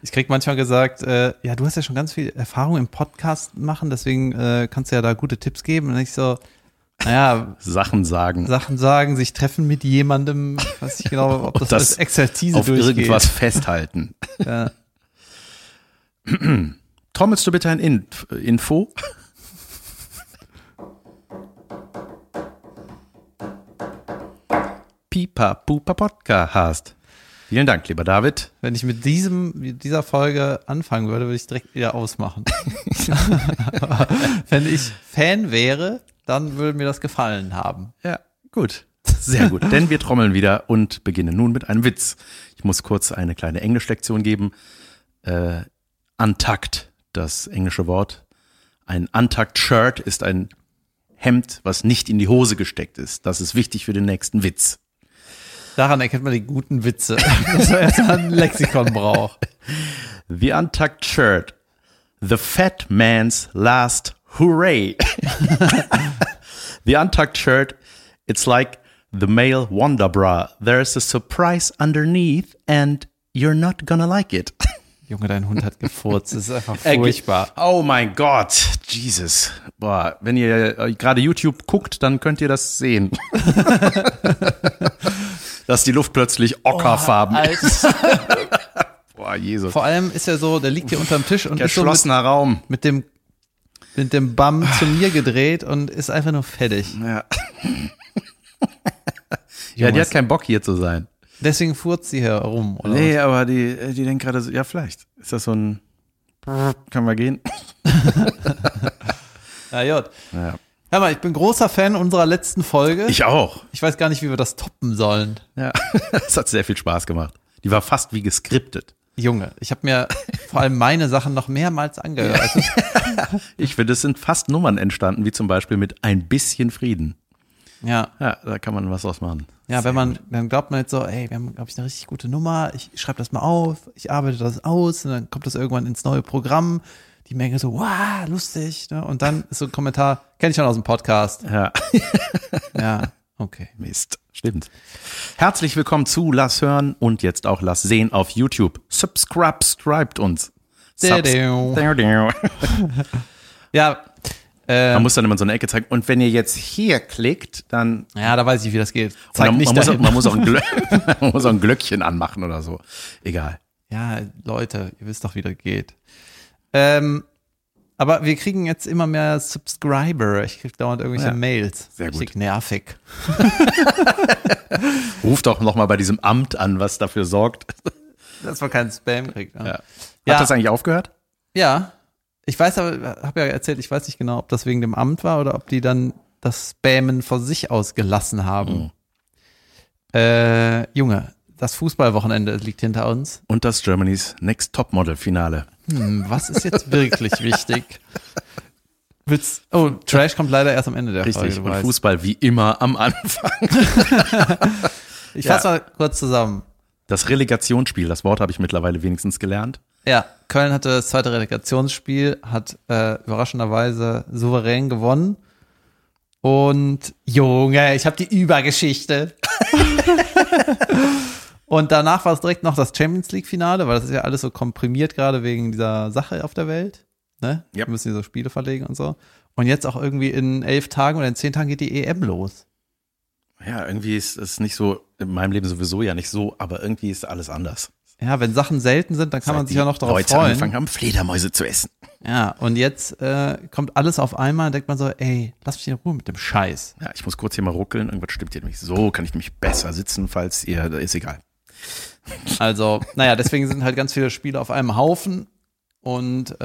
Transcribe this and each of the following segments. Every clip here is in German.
Ich krieg manchmal gesagt, ja, du hast ja schon ganz viel Erfahrung im Podcast machen, deswegen kannst du ja da gute Tipps geben. Und ich so, naja. Sachen sagen, sich treffen mit jemandem, weiß ich genau, ob das als Expertise auf durchgeht. Irgendwas festhalten. Ja. Trommelst du bitte ein Info? Pipa Pupa Podcast. Vielen Dank, lieber David. Wenn ich mit dieser Folge anfangen würde ich direkt wieder ausmachen. Wenn ich Fan wäre, dann würde mir das gefallen haben. Ja, gut. Sehr gut, denn wir trommeln wieder und beginnen nun mit einem Witz. Ich muss kurz eine kleine Englischlektion geben. Untucked, das englische Wort. Ein Untucked Shirt ist ein Hemd, was nicht in die Hose gesteckt ist. Das ist wichtig für den nächsten Witz. Daran erkennt man die guten Witze, dass man erst mal ein Lexikon braucht. The Untucked Shirt. The Fat Man's Last Hooray. The Untucked Shirt. It's like the male Wonder Bra. There's a surprise underneath and you're not gonna like it. Junge, dein Hund hat gefurzt. Das ist einfach furchtbar. Oh mein Gott. Jesus. Boah, wenn ihr gerade YouTube guckt, dann könnt ihr das sehen. Dass die Luft plötzlich ockerfarben ist. Boah, Jesus. Vor allem ist er so, der liegt hier unterm Tisch und geschlossener Raum. Mit dem Bum zu mir gedreht und ist einfach nur fertig. Ja. Ja, die hat keinen Bock hier zu sein. Deswegen furzt sie hier rum, oder? Nee, was? Aber die denkt gerade so, ja, vielleicht. Ist das so ein, können wir gehen? Ja, gut. Ja. Hör mal, ich bin großer Fan unserer letzten Folge. Ich auch. Ich weiß gar nicht, wie wir das toppen sollen. Ja, das hat sehr viel Spaß gemacht. Die war fast wie geskriptet. Junge, ich habe mir vor allem meine Sachen noch mehrmals angehört. Ich finde, es sind fast Nummern entstanden, wie zum Beispiel mit ein bisschen Frieden. Ja. Ja, da kann man was draus machen. Ja, dann glaubt man jetzt so, ey, wir haben, glaube ich, eine richtig gute Nummer, ich schreibe das mal auf, ich arbeite das aus und dann kommt das irgendwann ins neue Programm. Die Menge so, wow, lustig. Ne? Und dann ist so ein Kommentar, kenne ich schon aus dem Podcast. Ja. Ja, okay. Mist, stimmt. Herzlich willkommen zu Lass hören und jetzt auch Lass sehen auf YouTube. Subscribt uns. Ja. Man muss dann immer so eine Ecke zeigen. Und wenn ihr jetzt hier klickt, dann... Ja, da weiß ich, wie das geht. Man muss auch ein Glöckchen anmachen oder so. Egal. Ja, Leute, ihr wisst doch, wie das geht. Aber wir kriegen jetzt immer mehr Subscriber. Ich kriege dauernd irgendwelche Mails. Sehr gut. Richtig nervig. Ruft doch nochmal bei diesem Amt an, was dafür sorgt, dass man keinen Spam kriegt. Ne? Ja. Hat das eigentlich aufgehört? Ja. Ich weiß aber, habe ja erzählt, ich weiß nicht genau, ob das wegen dem Amt war oder ob die dann das Spammen von sich aus gelassen haben. Junge, das Fußballwochenende liegt hinter uns. Und das Germany's Next Topmodel-Finale. Was ist jetzt wirklich wichtig? Trash kommt leider erst am Ende der Folge. Richtig, und Fußball wie immer am Anfang. Ich fasse mal kurz zusammen. Das Relegationsspiel, das Wort habe ich mittlerweile wenigstens gelernt. Ja, Köln hatte das zweite Relegationsspiel, hat überraschenderweise souverän gewonnen. Und Junge, ich habe die Übergeschichte. Und danach war es direkt noch das Champions League Finale, weil das ist ja alles so komprimiert gerade wegen dieser Sache auf der Welt. Ne? Yep. Wir müssen hier so Spiele verlegen und so. Und jetzt auch irgendwie in 11 Tagen oder in 10 Tagen geht die EM los. Ja, irgendwie ist es nicht so, in meinem Leben sowieso ja nicht so, aber irgendwie ist alles anders. Ja, wenn Sachen selten sind, dann kann man sich ja noch darauf Leute freuen. angefangen haben, Fledermäuse zu essen. Ja, und jetzt kommt alles auf einmal und denkt man so, ey, lass mich in Ruhe mit dem Scheiß. Ja, ich muss kurz hier mal ruckeln, irgendwas stimmt hier nämlich so, kann ich nämlich besser sitzen, falls ihr, ist egal. Also, naja, deswegen sind halt ganz viele Spiele auf einem Haufen und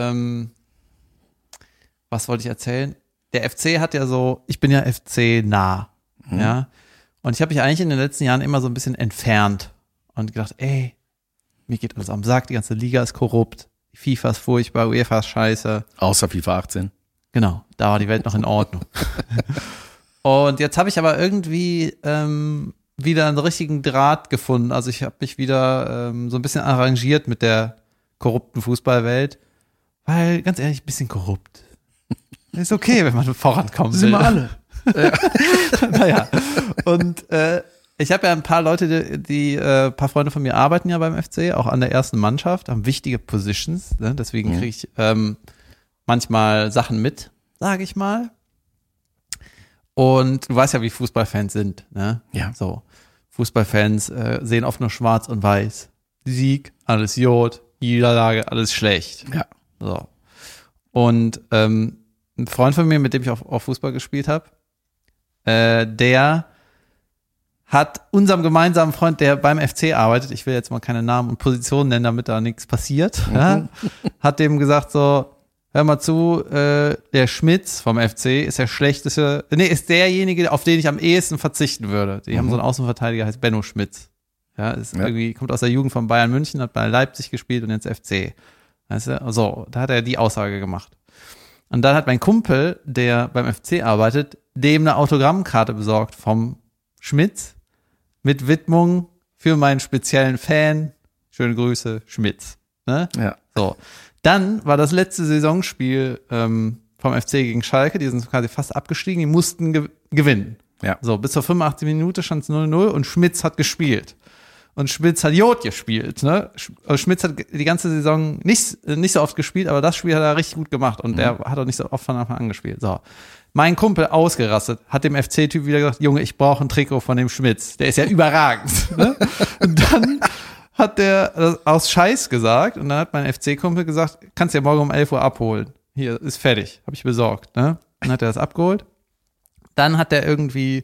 was wollte ich erzählen? Der FC hat ja so, ich bin ja FC-nah, ja, und ich habe mich eigentlich in den letzten Jahren immer so ein bisschen entfernt und gedacht, ey, mir geht alles am Sack, die ganze Liga ist korrupt, FIFA ist furchtbar, UEFA ist scheiße. Außer FIFA 18. Genau, da war die Welt noch in Ordnung. Und jetzt habe ich aber irgendwie wieder einen richtigen Draht gefunden. Also ich habe mich wieder so ein bisschen arrangiert mit der korrupten Fußballwelt, weil, ganz ehrlich, ein bisschen korrupt. Ist okay, wenn man vorankommen will. Sind wir alle. Naja, und Ich habe ja ein paar Leute, ein paar Freunde von mir arbeiten ja beim FC, auch an der ersten Mannschaft, haben wichtige Positions, ne? Deswegen kriege ich manchmal Sachen mit, sage ich mal. Und du weißt ja, wie Fußballfans sind, ne? Ja. So, Fußballfans sehen oft nur schwarz und weiß. Sieg, alles Jod, Niederlage, alles schlecht. Ja. So. Und ein Freund von mir, mit dem ich auch Fußball gespielt habe, der hat unserem gemeinsamen Freund, der beim FC arbeitet, ich will jetzt mal keine Namen und Positionen nennen, damit da nichts passiert, hat dem gesagt so, hör mal zu, der Schmitz vom FC ist ist derjenige, auf den ich am ehesten verzichten würde. Die haben so einen Außenverteidiger, heißt Benno Schmitz. Ja, irgendwie, kommt aus der Jugend von Bayern München, hat bei Leipzig gespielt und jetzt FC. Weißt du? So, da hat er die Aussage gemacht. Und dann hat mein Kumpel, der beim FC arbeitet, dem eine Autogrammkarte besorgt vom Schmitz mit Widmung für meinen speziellen Fan. Schöne Grüße, Schmitz. Ne? Ja. So. Dann war das letzte Saisonspiel vom FC gegen Schalke, die sind quasi fast abgestiegen, die mussten gewinnen. Ja. So, bis zur 85. Minute stand es 0-0 und Schmitz hat gespielt. Und Schmitz hat Jod gespielt, ne? Schmitz hat die ganze Saison nicht so oft gespielt, aber das Spiel hat er richtig gut gemacht und der hat auch nicht so oft von Anfang an gespielt. So. Mein Kumpel ausgerastet, hat dem FC-Typ wieder gesagt, Junge, ich brauche ein Trikot von dem Schmitz. Der ist ja überragend. Ne? Und dann hat der das aus Scheiß gesagt und dann hat mein FC-Kumpel gesagt, kannst du ja morgen um 11 Uhr abholen. Hier, ist fertig, habe ich besorgt. Ne? Dann hat er das abgeholt. Dann hat er irgendwie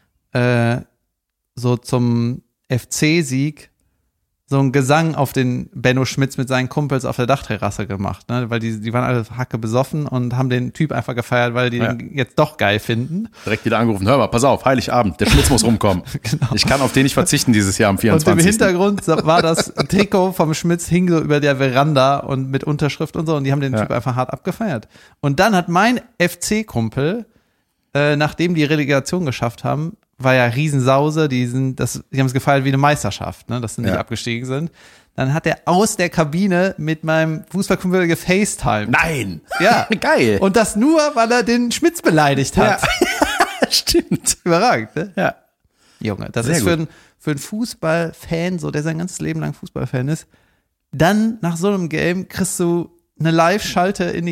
so zum FC-Sieg so einen Gesang auf den Benno Schmitz mit seinen Kumpels auf der Dachterrasse gemacht, ne? Weil die waren alle hacke besoffen und haben den Typ einfach gefeiert, weil die den jetzt doch geil finden. Direkt wieder angerufen, hör mal, pass auf, Heiligabend, der Schmitz muss rumkommen. Genau. Ich kann auf den nicht verzichten dieses Jahr am 24. Und im Hintergrund war das Trikot vom Schmitz, hing so über der Veranda und mit Unterschrift und so und die haben den Typ einfach hart abgefeiert. Und dann hat mein FC-Kumpel, nachdem die Relegation geschafft haben, war ja Riesensause, die haben es gefeiert wie eine Meisterschaft, ne, dass sie nicht abgestiegen sind. Dann hat er aus der Kabine mit meinem Fußballkumpel gefacetimed. Nein! Ja. Geil! Und das nur, weil er den Schmitz beleidigt hat. Ja. Stimmt. Überragend, ne? Ja. Junge, das Sehr ist für einen Fußballfan, so der sein ganzes Leben lang Fußballfan ist, dann nach so einem Game kriegst du eine Live-Schalte in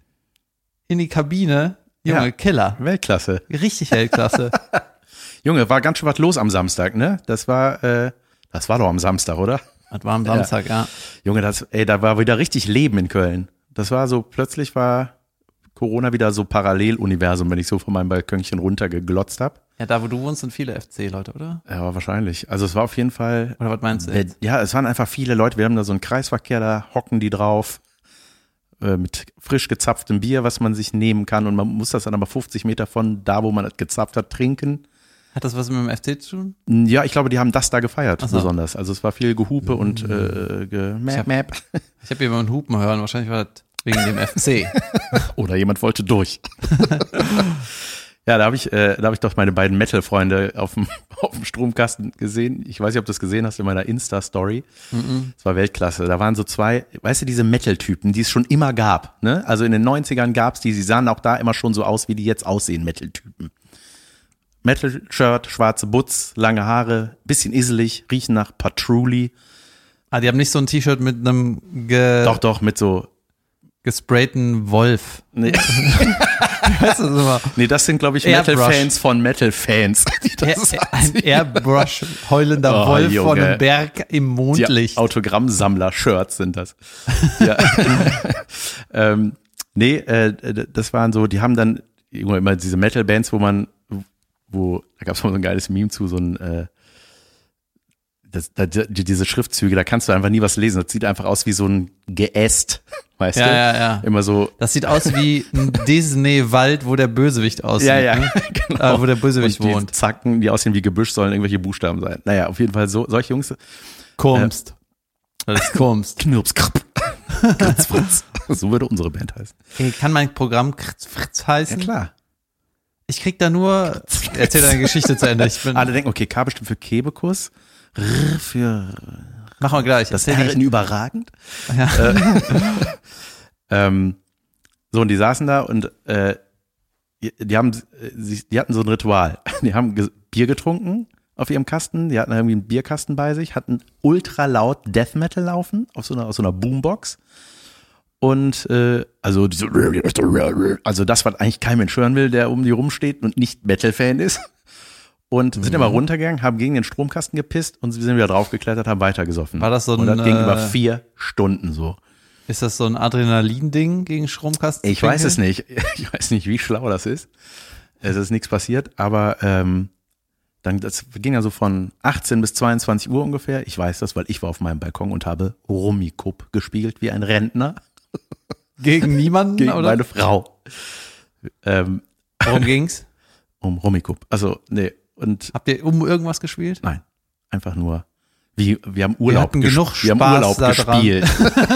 die Kabine. Junge, Killer. Weltklasse. Richtig Weltklasse. Junge, war ganz schön was los am Samstag, ne? Das war doch am Samstag, oder? Das war am Samstag, ja. Junge, da war wieder richtig Leben in Köln. Das war so, plötzlich war Corona wieder so Paralleluniversum, wenn ich so von meinem Balkönchen runtergeglotzt habe. Ja, da wo du wohnst, sind viele FC-Leute, oder? Ja, wahrscheinlich. Also es war auf jeden Fall. Oder was meinst du jetzt? Ja, es waren einfach viele Leute. Wir haben da so einen Kreisverkehr, da hocken die drauf. Mit frisch gezapftem Bier, was man sich nehmen kann. Und man muss das dann aber 50 Meter von da, wo man das gezapft hat, trinken. Hat das was mit dem FC zu tun? Ja, ich glaube, die haben das da gefeiert, so. Besonders. Also es war viel Gehupe und Ich habe jemanden Hupen hören, wahrscheinlich war das wegen dem FC. Oder jemand wollte durch. Ja, da habe ich doch meine beiden Metal-Freunde auf dem Stromkasten gesehen. Ich weiß nicht, ob du das gesehen hast in meiner Insta-Story. Das war Weltklasse. Da waren so zwei, weißt du, diese Metal-Typen, die es schon immer gab. Ne? Also in den 90ern gab's die, sie sahen auch da immer schon so aus, wie die jetzt aussehen, Metal-Typen. Metal-Shirt, schwarze Butz, lange Haare, bisschen iselig, riechen nach Patchouli. Ah, die haben nicht so ein T-Shirt mit einem Doch, mit so gesprayten Wolf. Nee. Weißt du das immer? Nee, das sind, glaube ich, Metal-Fans von Metal-Fans. Ein Airbrush heulender Wolf Junge. von einem Berg im Mondlicht. Die Autogrammsammler-Shirts sind das. Ja. Das waren so, die haben dann immer diese Metal-Bands, da gab es mal so ein geiles Meme zu, so ein diese Schriftzüge, da kannst du einfach nie was lesen. Das sieht einfach aus wie so ein Geäst, weißt du? Ja. Immer so. Das sieht aus wie ein Disney-Wald, wo der Bösewicht aussieht. Ja, ne? genau. Wo der Bösewicht und die wohnt. Zacken, die aussehen wie Gebüsch, sollen irgendwelche Buchstaben sein. Naja, auf jeden Fall solche Jungs. Kumst. Das ist Kumst. Knirps, Krapp. Fritz. So würde unsere Band heißen. Okay, kann mein Programm Fritz heißen? Ja, klar. Ich krieg da nur, erzähl deine Geschichte zu Ende. Alle denken, okay, K bestimmt für Kebekus, R für Machen wir gleich. Das R in überragend. Ja. So, und die saßen da und die hatten so ein Ritual. Die haben Bier getrunken, auf ihrem Kasten. Die hatten irgendwie einen Bierkasten bei sich, hatten ultra laut Death Metal laufen aus so einer Boombox. Und also das, was eigentlich kein Mensch hören will, der um die rumsteht und nicht Metal-Fan ist. Und sind immer runtergegangen, haben gegen den Stromkasten gepisst und sie sind wieder draufgeklettert, haben weitergesoffen. War das so ein... Und das ging über 4 Stunden so. Ist das so ein Adrenalin-Ding gegen Stromkasten? Ich weiß es nicht. Ich weiß nicht, wie schlau das ist. Es ist nichts passiert, aber das ging ja so von 18 bis 22 Uhr ungefähr. Ich weiß das, weil ich war auf meinem Balkon und habe Rummikub gespielt wie ein Rentner. Gegen niemanden, Gegen oder? meine Frau. Worum ging's? Um Rummikub. Also, nee. Und Habt ihr um irgendwas gespielt? nein, einfach nur, wir haben Urlaub, hatten genug wir haben Spaß Urlaub da dran. gespielt.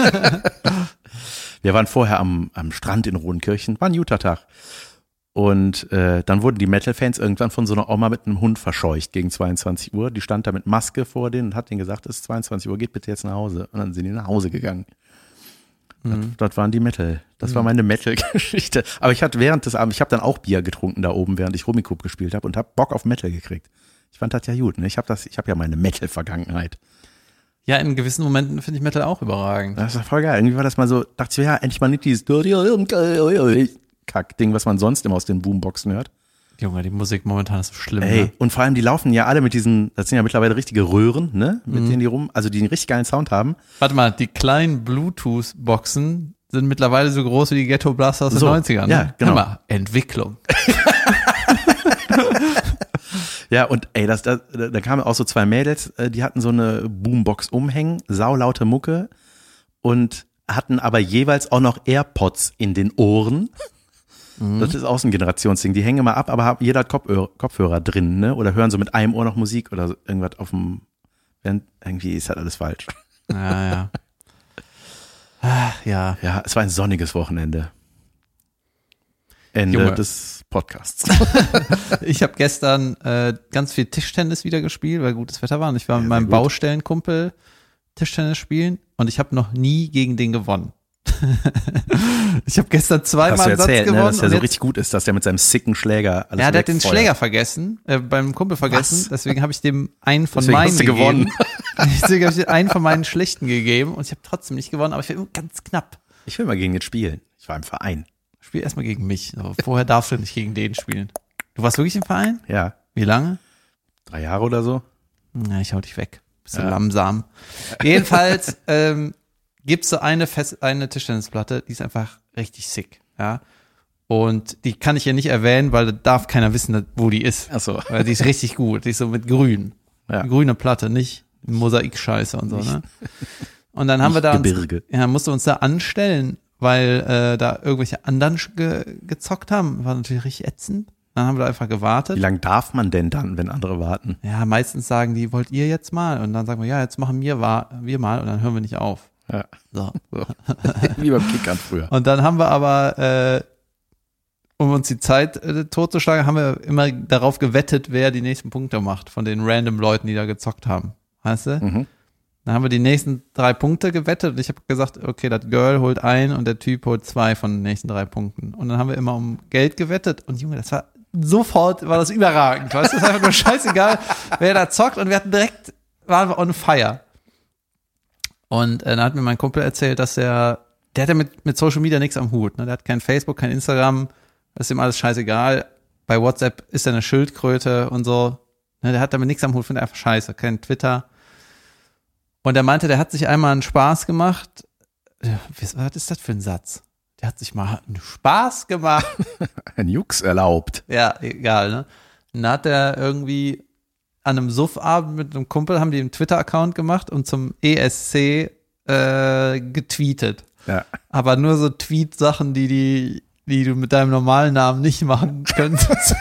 Wir waren vorher am Strand in Rodenkirchen, war ein guter Tag. Und dann wurden die Metal-Fans irgendwann von so einer Oma mit einem Hund verscheucht gegen 22 Uhr. Die stand da mit Maske vor denen und hat denen gesagt, es ist 22 Uhr, geht bitte jetzt nach Hause. Und dann sind die nach Hause gegangen. Das waren die Metal. Das war meine Metal-Geschichte. Aber ich hatte während des Abends, ich habe dann auch Bier getrunken da oben, während ich Rummikub gespielt habe und habe Bock auf Metal gekriegt. Ich fand das ja gut. Ne? Ich habe ja meine Metal-Vergangenheit. Ja, in gewissen Momenten finde ich Metal auch überragend. Das war voll geil. Irgendwie war das mal so, dachte ich, ja, endlich mal nicht dieses Kack-Ding, was man sonst immer aus den Boomboxen hört. Junge, die Musik momentan ist so schlimm. Ey, Ne? und vor allem, die laufen ja alle mit diesen, das sind ja mittlerweile richtige Röhren, ne? Mit denen die also die einen richtig geilen Sound haben. Warte mal, die kleinen Bluetooth-Boxen sind mittlerweile so groß wie die Ghetto Blaster aus den 90ern. Ne? Ja, genau. Hör mal, Entwicklung. Ja, und ey, da kamen auch so 2 Mädels, die hatten so eine Boombox umhängen, saulaute Mucke und hatten aber jeweils auch noch AirPods in den Ohren. Das ist auch so ein Generationsding. Die hängen immer ab, aber jeder hat Kopfhörer drin, ne? Oder hören so mit einem Ohr noch Musik oder so irgendwas auf dem, irgendwie ist halt alles falsch. Ja. Ach, ja. Ja, es war ein sonniges Wochenende. Ende Junge. des Podcasts. Ich habe gestern ganz viel Tischtennis wieder gespielt, weil gutes Wetter war. Und ich war mit meinem Baustellenkumpel Tischtennis spielen und ich habe noch nie gegen den gewonnen. Ich habe gestern zweimal einen Satz gewonnen. Ne, dass der so richtig gut ist, dass der mit seinem sicken Schläger alles der hat den wegfeuert. Schläger vergessen, beim Kumpel vergessen. Was? Deswegen habe ich dem einen von Deswegen meinen hast du gegeben. gewonnen. Deswegen habe ich einen von meinen schlechten gegeben und ich habe trotzdem nicht gewonnen, aber ich war ganz knapp. Ich will mal gegen den spielen. Ich war im Verein. Spiel erstmal gegen mich. So, vorher darfst du nicht gegen den spielen. Du warst wirklich im Verein? Ja. Wie lange? 3 Jahre oder so. Na, ich hau dich weg. Bist du langsam. Jedenfalls gibt's so eine Tischtennisplatte, die ist einfach richtig sick. Ja. Und die kann ich ja nicht erwähnen, weil da darf keiner wissen, wo die ist. Ach so. Weil die ist richtig gut. Die ist so mit grün. Ja. Grüne Platte, nicht Mosaikscheiße und so, ne? Und dann haben wir da Gebirge. mussten wir uns da anstellen, weil da irgendwelche anderen gezockt haben. War natürlich richtig ätzend. Dann haben wir da einfach gewartet. Wie lange darf man denn dann, wenn andere warten? Ja, meistens sagen die, wollt ihr jetzt mal? Und dann sagen wir, ja, jetzt machen wir mal und dann hören wir nicht auf. Ja. So. Wie beim Kickern früher. Und dann haben wir aber, um uns die Zeit totzuschlagen, haben wir immer darauf gewettet, wer die nächsten Punkte macht von den random Leuten, die da gezockt haben. Weißt du? Mhm. Dann haben wir die nächsten 3 Punkte gewettet und ich habe gesagt, okay, das Girl holt 1 und der Typ holt 2 von den nächsten 3 Punkten. Und dann haben wir immer um Geld gewettet und Junge, das war sofort, war das überragend. Weißt du, das ist einfach nur scheißegal, wer da zockt und waren wir on fire. Und dann hat mir mein Kumpel erzählt, dass der hat ja mit Social Media nichts am Hut. Ne? Der hat kein Facebook, kein Instagram, das ist ihm alles scheißegal. Bei WhatsApp ist er eine Schildkröte und so. Ne? Der hat damit nichts am Hut, findet einfach scheiße, kein Twitter. Und er meinte, der hat sich einmal einen Spaß gemacht. Ja, was ist das für ein Satz? Der hat sich mal einen Spaß gemacht. Ein Jux erlaubt. Ja, egal, ne? Und dann hat er irgendwie an einem Suffabend mit einem Kumpel, haben die einen Twitter-Account gemacht und zum ESC getweetet. Ja. Aber nur so Tweet-Sachen, die du mit deinem normalen Namen nicht machen könntest.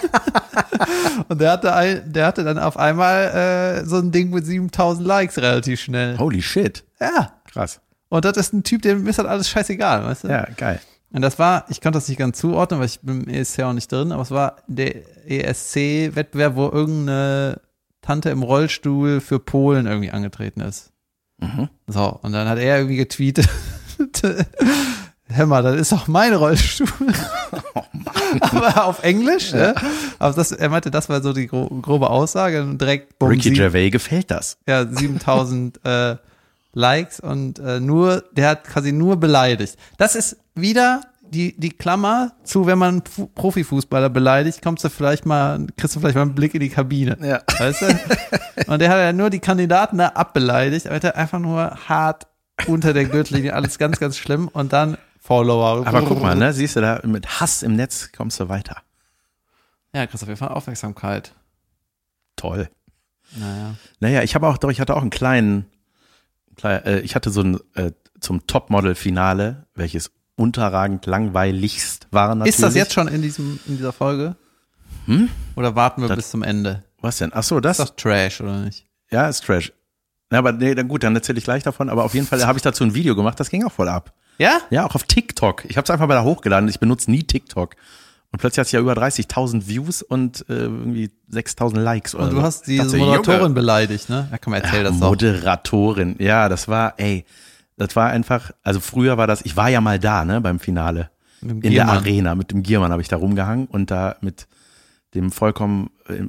Und der hatte dann auf einmal so ein Ding mit 7000 Likes relativ schnell. Holy shit. Ja. Krass. Und das ist ein Typ, dem ist halt alles scheißegal, weißt du? Ja, geil. Und das war, ich konnte das nicht ganz zuordnen, weil ich bin im ESC auch nicht drin, aber es war der ESC-Wettbewerb, wo irgendeine Tante im Rollstuhl für Polen irgendwie angetreten ist. Mhm. So, und dann hat er irgendwie getweetet, hör mal, das ist doch mein Rollstuhl. Oh Mann. aber auf Englisch. Ja. Aber er meinte, das war so die grobe Aussage. Und direkt Ricky Gervais gefällt das. Ja, 7000 Likes und der hat quasi nur beleidigt. Das ist wieder die Klammer zu, wenn man Profifußballer beleidigt, kriegst du vielleicht mal einen Blick in die Kabine. Ja. Weißt du? Und der hat ja nur die Kandidaten da abbeleidigt, aber der hat einfach nur hart unter der Gürtellinie, alles ganz, ganz schlimm und dann Follower. Aber guck mal, ne, siehst du da, mit Hass im Netz kommst du weiter. Ja, kriegst auf jeden Fall Aufmerksamkeit. Toll. Naja, ich hatte auch einen kleinen, ich hatte so ein zum Topmodel-Finale, welches unterragend langweiligst war natürlich. Ist das jetzt schon in dieser Folge? Oder warten wir bis zum Ende? Was denn? Ach so, das ist doch Trash, oder nicht? Ja, ist Trash. Ja, aber nee, dann gut, dann erzähle ich gleich davon. Aber auf jeden Fall habe ich dazu ein Video gemacht, das ging auch voll ab. Ja? Ja, auch auf TikTok. Ich habe es einfach mal da hochgeladen. Ich benutze nie TikTok. Und plötzlich hat es ja über 30.000 Views und irgendwie 6.000 Likes. Oder und du hast diese Moderatorin beleidigt, ne? Ja, komm, erzähl das doch. Moderatorin, ja, das war einfach, also früher war das, ich war ja mal da, ne, beim Finale. In der Arena, mit dem Giermann habe ich da rumgehangen und da mit dem vollkommen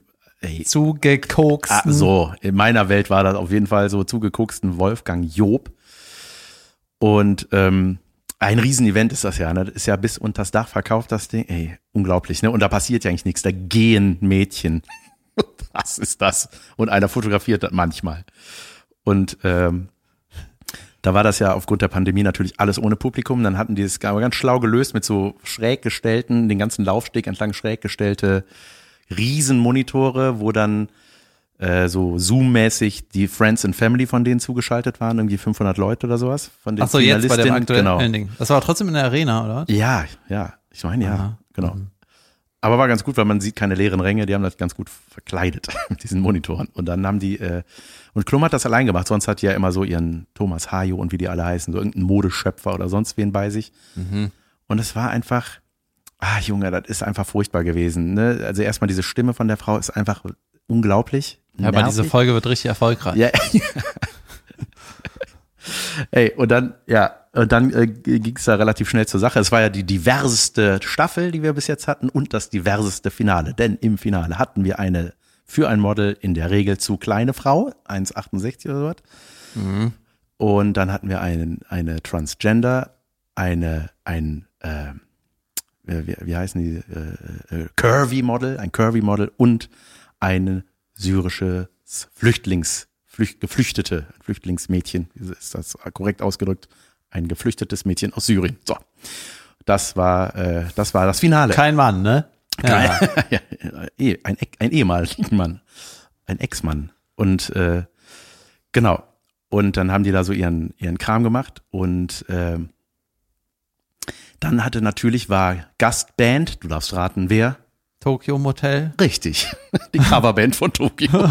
zugekoksten. So, in meiner Welt war das auf jeden Fall so zugekoksten Wolfgang Job. Und ein Riesenevent ist das ja, ne? Das ist ja bis unters Dach verkauft, das Ding. Unglaublich, ne? Und da passiert ja eigentlich nichts. Da gehen Mädchen. Was ist das? Und einer fotografiert das manchmal. Und da war das ja aufgrund der Pandemie natürlich alles ohne Publikum. Dann hatten die es ganz schlau gelöst mit so schräg gestellten, den ganzen Laufsteg entlang schräg gestellte Riesenmonitore, wo dann so Zoom-mäßig die Friends and Family von denen zugeschaltet waren, irgendwie 500 Leute oder sowas. Von den Ach so, jetzt bei dem aktuellen genau. Ding. Das war trotzdem in der Arena, oder? Ja, ich meine, ja, genau. Aber war ganz gut, weil man sieht keine leeren Ränge, die haben das ganz gut verkleidet mit diesen Monitoren. Und dann haben die, und Klum hat das allein gemacht, sonst hat die ja immer so ihren Thomas Hayo und wie die alle heißen, so irgendeinen Modeschöpfer oder sonst wen bei sich. Und es war einfach, Junge, das ist einfach furchtbar gewesen. Ne? Also erstmal diese Stimme von der Frau ist einfach unglaublich. Ja, aber diese Folge wird richtig erfolgreich. Ja. Und dann ging es da relativ schnell zur Sache. Es war ja die diverseste Staffel, die wir bis jetzt hatten und das diverseste Finale. Denn im Finale hatten wir für ein Model in der Regel zu kleine Frau, 1,68 oder so was. Und dann hatten wir eine Transgender, wie heißen die, ein Curvy Model und ein syrisches Flüchtlingsmädchen, ist das korrekt ausgedrückt, ein geflüchtetes Mädchen aus Syrien. So, das war das Finale. Kein Mann, ne? Ja. Ein ehemaliger Mann, ein Ex-Mann. Und genau. Und dann haben die da so ihren Kram gemacht und dann war Gastband, du darfst raten, wer? Tokyo Motel. Richtig, die Coverband von Tokyo.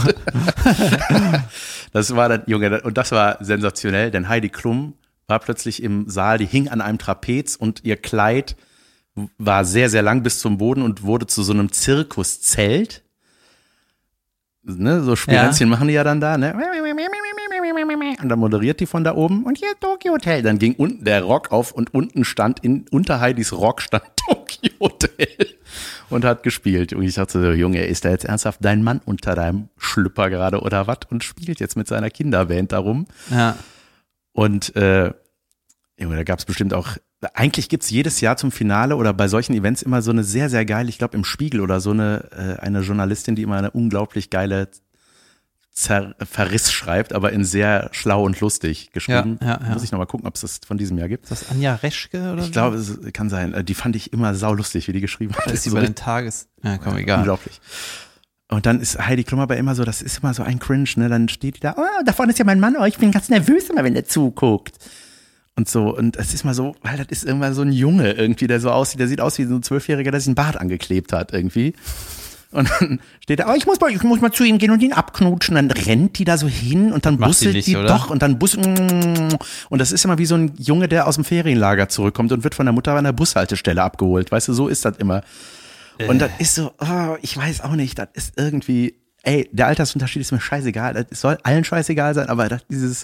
Das war dann, Junge, und das war sensationell, denn Heidi Klum war plötzlich im Saal, die hing an einem Trapez und ihr Kleid war sehr, sehr lang bis zum Boden und wurde zu so einem Zirkuszelt. Ne, so Spirenzchen machen die ja dann da, ne? Und dann moderiert die von da oben und hier Tokyo Hotel. Dann ging unten der Rock auf und unten unter Heidis Rock stand Tokyo Hotel und hat gespielt. Und ich dachte so, Junge, ist da jetzt ernsthaft dein Mann unter deinem Schlüpper gerade oder was? Und spielt jetzt mit seiner Kinderband darum. Ja. Und Junge, da gab es bestimmt auch, eigentlich gibt's jedes Jahr zum Finale oder bei solchen Events immer so eine sehr, sehr geile, ich glaube im Spiegel oder so eine Journalistin, die immer eine unglaublich geile Verriss schreibt, aber in sehr schlau und lustig geschrieben. Ja. Muss ich nochmal gucken, ob es das von diesem Jahr gibt. Ist das Anja Reschke oder Ich glaube, es kann sein. Die fand ich immer saulustig, wie die geschrieben hat. Das ist die bei den Ja, komm, egal. Unglaublich. Und dann ist Heidi Klum aber immer so, das ist immer so ein Cringe, ne? Dann steht die da, da vorne ist ja mein Mann, ich bin ganz nervös immer, wenn der zuguckt. Und so, und es ist mal so, weil das ist irgendwann so ein Junge irgendwie, der so aussieht, der sieht aus wie so ein 12-Jähriger, der sich einen Bart angeklebt hat irgendwie. Und dann steht er, ich muss mal zu ihm gehen und ihn abknutschen. Dann rennt die da so hin und dann busselt die doch und dann und das ist immer wie so ein Junge, der aus dem Ferienlager zurückkommt und wird von der Mutter an der Bushaltestelle abgeholt. Weißt du, so ist das immer. Und das ist so, ich weiß auch nicht, das ist irgendwie, der Altersunterschied ist mir scheißegal. Das soll allen scheißegal sein, aber dieses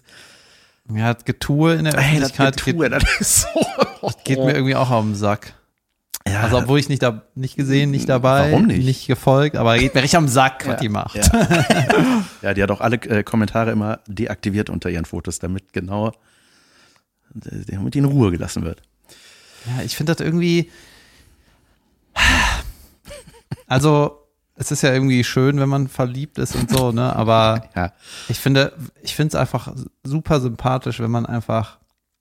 Getue in der Öffentlichkeit das ist so. geht mir irgendwie auch auf den Sack. Ja. Also obwohl ich nicht gesehen, nicht dabei, Warum nicht? nicht gefolgt, aber geht mir richtig am Sack, was die macht. Ja. Ja, die hat auch alle Kommentare immer deaktiviert unter ihren Fotos, damit die in Ruhe gelassen wird. Ja, ich finde das irgendwie, also es ist ja irgendwie schön, wenn man verliebt ist und so, ne, aber Ja. ich finde es einfach super sympathisch, wenn man einfach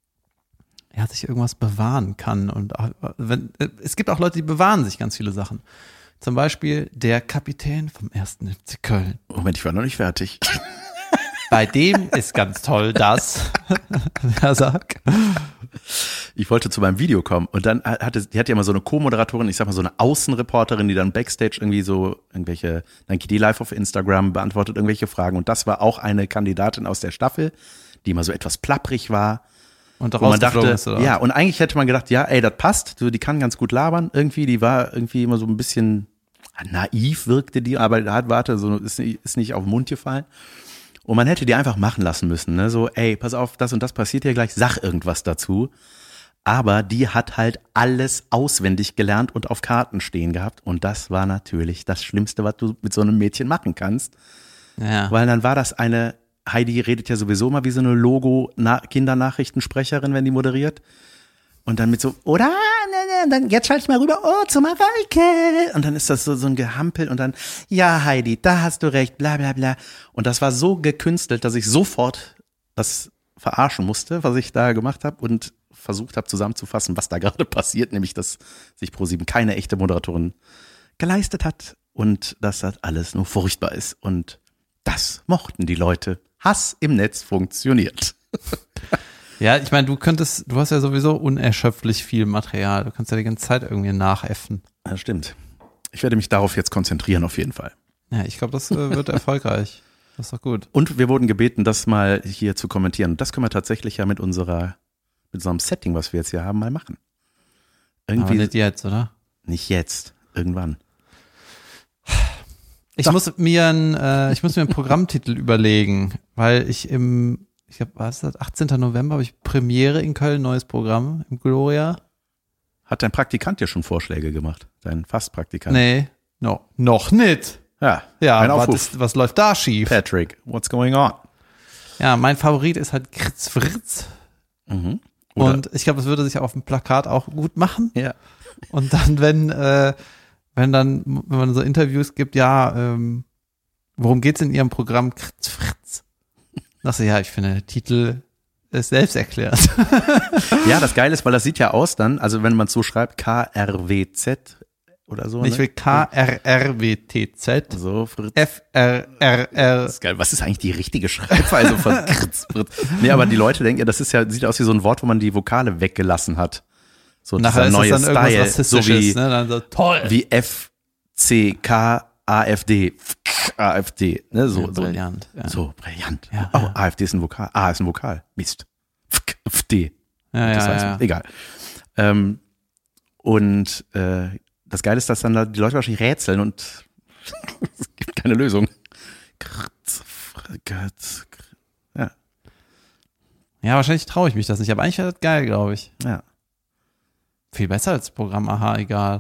sich irgendwas bewahren kann. Und es gibt auch Leute, die bewahren sich ganz viele Sachen. Zum Beispiel der Kapitän vom 1. FC Köln. Moment, ich war noch nicht fertig. Bei dem ist ganz toll, dass er sagt. Ich wollte zu meinem Video kommen und dann die hat ja immer so eine Co-Moderatorin, ich sag mal so eine Außenreporterin, die dann Backstage irgendwie so dann geht die live auf Instagram, beantwortet irgendwelche Fragen und das war auch eine Kandidatin aus der Staffel, die immer so etwas plapprig war. Und wo man dachte, ist, oder? ja, und eigentlich hätte man gedacht, ja, ey, das passt, so, die kann ganz gut labern irgendwie, die war irgendwie immer so ein bisschen naiv wirkte die, aber so ist nicht auf den Mund gefallen. Und man hätte die einfach machen lassen müssen, ne, so, ey, pass auf, das und das passiert hier gleich, sag irgendwas dazu. Aber die hat halt alles auswendig gelernt und auf Karten stehen gehabt und das war natürlich das Schlimmste, was du mit so einem Mädchen machen kannst. Ja. Weil dann war das Heidi redet ja sowieso mal wie so eine Kindernachrichtensprecherin, wenn die moderiert. Und dann mit so, oder? Dann jetzt schalte ich mal rüber, zu Mareike. Und dann ist das so ein Gehampel und dann, ja Heidi, da hast du recht, bla bla bla. Und das war so gekünstelt, dass ich sofort das verarschen musste, was ich da gemacht habe und versucht habe zusammenzufassen, was da gerade passiert, nämlich dass sich ProSieben keine echte Moderatorin geleistet hat und dass das alles nur furchtbar ist. Und das mochten die Leute. Hass im Netz funktioniert. Ja, ich meine, du hast ja sowieso unerschöpflich viel Material. Du kannst ja die ganze Zeit irgendwie nachäffen. Ja, stimmt. Ich werde mich darauf jetzt konzentrieren, auf jeden Fall. Ja, ich glaube, das wird erfolgreich. Das ist doch gut. Und wir wurden gebeten, das mal hier zu kommentieren. Das können wir tatsächlich ja mit so einem Setting, was wir jetzt hier haben, mal machen. Irgendwie Aber nicht jetzt, oder? Nicht jetzt, irgendwann. Ich muss mir einen Programmtitel überlegen, weil ich was ist das, 18. November habe ich Premiere in Köln, neues Programm im Gloria. Hat dein Praktikant dir schon Vorschläge gemacht? Dein Fastpraktikant? Nee, noch nicht. Ja, ein Aufruf. Was läuft da schief? Patrick, what's going on? Ja, mein Favorit ist halt Kritz Fritz. Mhm. Und ich glaube, es würde sich auf dem Plakat auch gut machen. Ja. Und dann, wenn man so Interviews gibt, worum geht's in Ihrem Programm? Kritz Fritz. Dachte ja, ich finde, der Titel ist selbsterklärend. Ja, das Geile ist, weil das sieht ja aus dann, also wenn man es so schreibt, KRWZ oder so. Ich will KRRWTZ. So, Fritz. FRRR. Das ist geil. Was ist eigentlich die richtige Schreibweise von Kritz, Fritz? Nee, aber die Leute denken ja, sieht aus wie so ein Wort, wo man die Vokale weggelassen hat. So nachher dieser neue ist das dann Style. Irgendwas So wie, ne? Dann so, toll. Wie FCK AfD. AfD, ne, so. Ja, brillant. Ja. So, brillant. Ja, oh, ja. AfD ist ein Vokal. A ist ein Vokal. Mist. FD. Ja, das heißt, ja. egal. Das Geile ist, dass dann die Leute wahrscheinlich rätseln und es gibt keine Lösung. Ja. Ja, wahrscheinlich traue ich mich das nicht, aber eigentlich wäre das geil, glaube ich. Ja. Viel besser als Programm, aha, egal.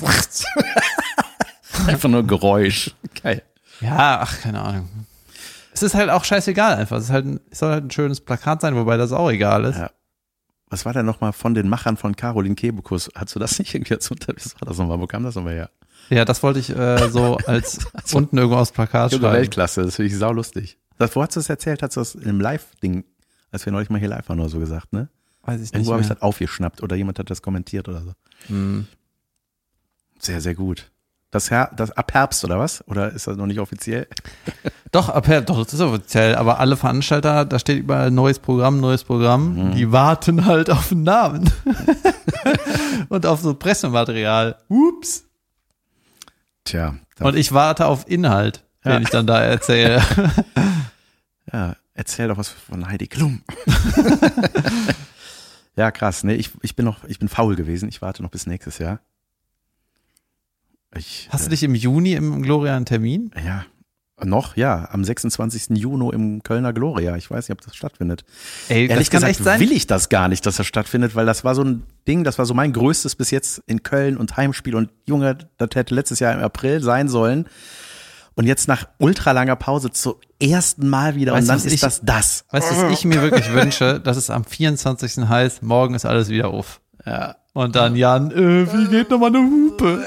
Einfach nur Geräusch. Geil. Ja, ach, keine Ahnung. Es ist halt auch scheißegal einfach. Es soll halt ein schönes Plakat sein, wobei das auch egal ist. Ja. Was war denn nochmal von den Machern von Caroline Kebekus? Hast du das nicht irgendwie dazu? Was war das nochmal? Wo kam das nochmal her? Ja, das wollte ich so als unten irgendwo aufs Plakat schreiben. Weltklasse, das finde ich saulustig. Wo hast du das erzählt? Hast du das in einem Live-Ding, als wir neulich mal hier live waren oder so gesagt, ne? Weiß ich nicht. Irgendwo habe ich das aufgeschnappt oder jemand hat das kommentiert oder so. Mhm. Sehr, sehr gut. Das ab Herbst oder was? Oder ist das noch nicht offiziell? Doch, das ist offiziell. Aber alle Veranstalter, da steht überall neues Programm. Die warten halt auf den Namen. Und auf so Pressematerial. Ups. Tja. Und ich warte auf Inhalt, den ich dann da erzähle. Ja, erzähl doch was von Heidi Klum. Ja, krass. Nee, ich bin faul gewesen. Ich warte noch bis nächstes Jahr. Hast du dich im Juni im Gloria einen Termin? Ja. Noch, ja, am 26. Juni im Kölner Gloria. Ich weiß nicht, ob das stattfindet. Ey, Ehrlich das kann gesagt echt sein. will ich das gar nicht, dass das stattfindet, weil das war so ein Ding, das war so mein größtes bis jetzt in Köln und Heimspiel. Und Junge, das hätte letztes Jahr im April sein sollen. Und jetzt nach ultralanger Pause zum ersten Mal wieder. Weißt und du, dann ist das. Weißt du, was ich mir wirklich wünsche, dass es am 24. heißt, morgen ist alles wieder auf. Ja. Und dann Jan, wie geht nochmal eine Hupe?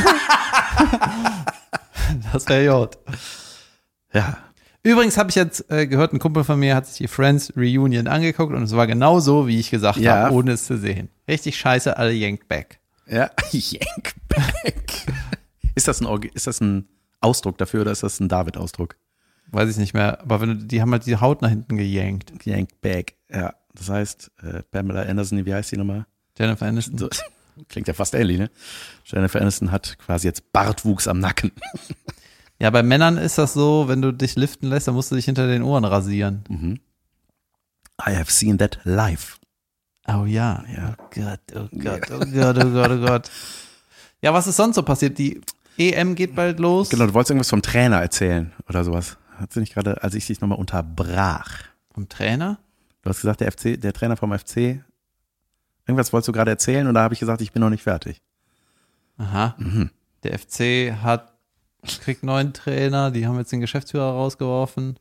Das wäre gut. Ja. Übrigens habe ich jetzt gehört, ein Kumpel von mir hat sich die Friends Reunion angeguckt und es war genau so, wie ich gesagt habe, ohne es zu sehen. Richtig scheiße, alle yanked back. Ja, yank back. Ist das ein Ausdruck dafür oder ist das ein David-Ausdruck? Weiß ich nicht mehr, aber die haben halt die Haut nach hinten geyankt. Yank back, ja. Das heißt, Pamela Anderson, wie heißt die nochmal? Jennifer Aniston. So, klingt ja fast ähnlich, ne? Jennifer Aniston hat quasi jetzt Bartwuchs am Nacken. Ja, bei Männern ist das so, wenn du dich liften lässt, dann musst du dich hinter den Ohren rasieren. Mhm. I have seen that live. Oh ja. Ja. Oh Gott, oh Gott, oh Gott, oh Gott, oh Gott. Ja, was ist sonst so passiert? Die EM geht bald los. Genau, du wolltest irgendwas vom Trainer erzählen oder sowas. Hat sie nicht gerade, als ich dich nochmal unterbrach. Vom Trainer? Du hast gesagt, der Trainer vom FC, irgendwas wolltest du gerade erzählen und da habe ich gesagt, ich bin noch nicht fertig. Aha. Mhm. Der FC kriegt neuen Trainer, die haben jetzt den Geschäftsführer rausgeworfen.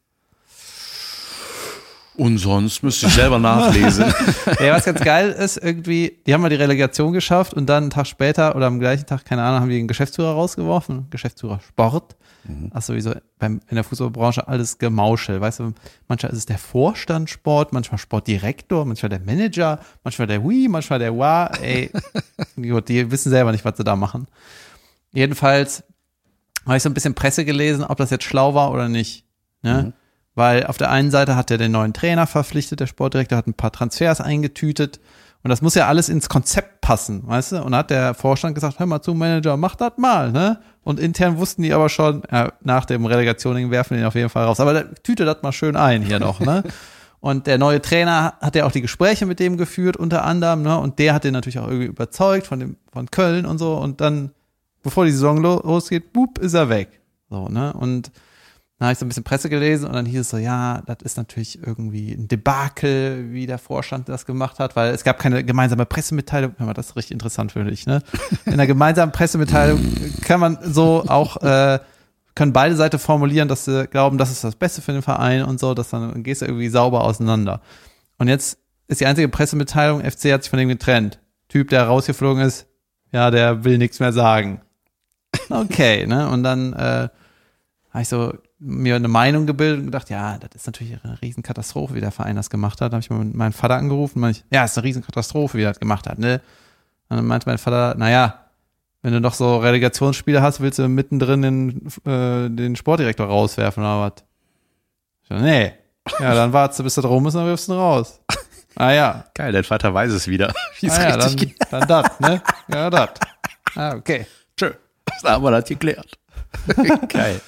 Und sonst müsste ich selber nachlesen. Ja, was ganz geil ist, irgendwie, die haben mal die Relegation geschafft und dann einen Tag später oder am gleichen Tag, keine Ahnung, haben die den Geschäftsführer rausgeworfen. Geschäftsführer Sport. Ach sowieso in der Fußballbranche alles Gemauschel. Weißt du, manchmal ist es der Vorstand Sport, manchmal Sportdirektor, manchmal der Manager, manchmal der manchmal der Wa. Ey, gut, die wissen selber nicht, was sie da machen. Jedenfalls habe ich so ein bisschen Presse gelesen, ob das jetzt schlau war oder nicht. Ne? Mhm. Weil auf der einen Seite hat er den neuen Trainer verpflichtet, der Sportdirektor hat ein paar Transfers eingetütet und das muss ja alles ins Konzept passen, weißt du? Und da hat der Vorstand gesagt, hör mal zu, Manager, mach das mal, ne? Und intern wussten die aber schon, nach dem Relegation werfen wir den auf jeden Fall raus. Aber tüte das mal schön ein hier noch, ne? Und der neue Trainer hat ja auch die Gespräche mit dem geführt, unter anderem, ne? Und der hat den natürlich auch irgendwie überzeugt von Köln und so. Und dann, bevor die Saison losgeht, ist er weg. So, ne? Und dann habe ich so ein bisschen Presse gelesen und dann hieß es so, ja, das ist natürlich irgendwie ein Debakel, wie der Vorstand das gemacht hat, weil es gab keine gemeinsame Pressemitteilung. Hör mal, das ist richtig interessant für dich, ne? In einer gemeinsamen Pressemitteilung kann man so auch, können beide Seiten formulieren, dass sie glauben, das ist das Beste für den Verein und so, dass dann gehst du irgendwie sauber auseinander. Und jetzt ist die einzige Pressemitteilung, FC hat sich von dem getrennt. Typ, der rausgeflogen ist, ja, der will nichts mehr sagen. Okay, ne? Und dann habe ich so mir eine Meinung gebildet und gedacht, ja, das ist natürlich eine Riesenkatastrophe, wie der Verein das gemacht hat. Da habe ich mal meinen Vater angerufen und ja, ist eine Riesenkatastrophe, wie er das gemacht hat, ne? Und dann meinte mein Vater, naja, wenn du noch so Relegationsspiele hast, willst du mittendrin den Sportdirektor rauswerfen oder was? Ich so, nee. Ja, dann wartest du, bis das rum ist und dann wirfst du ihn raus. Ah ja. Geil, dein Vater weiß es wieder. Wie es richtig geht. Dann das, ne? Ja, das. Ah, okay. Tschö. Da haben wir das geklärt. Geil.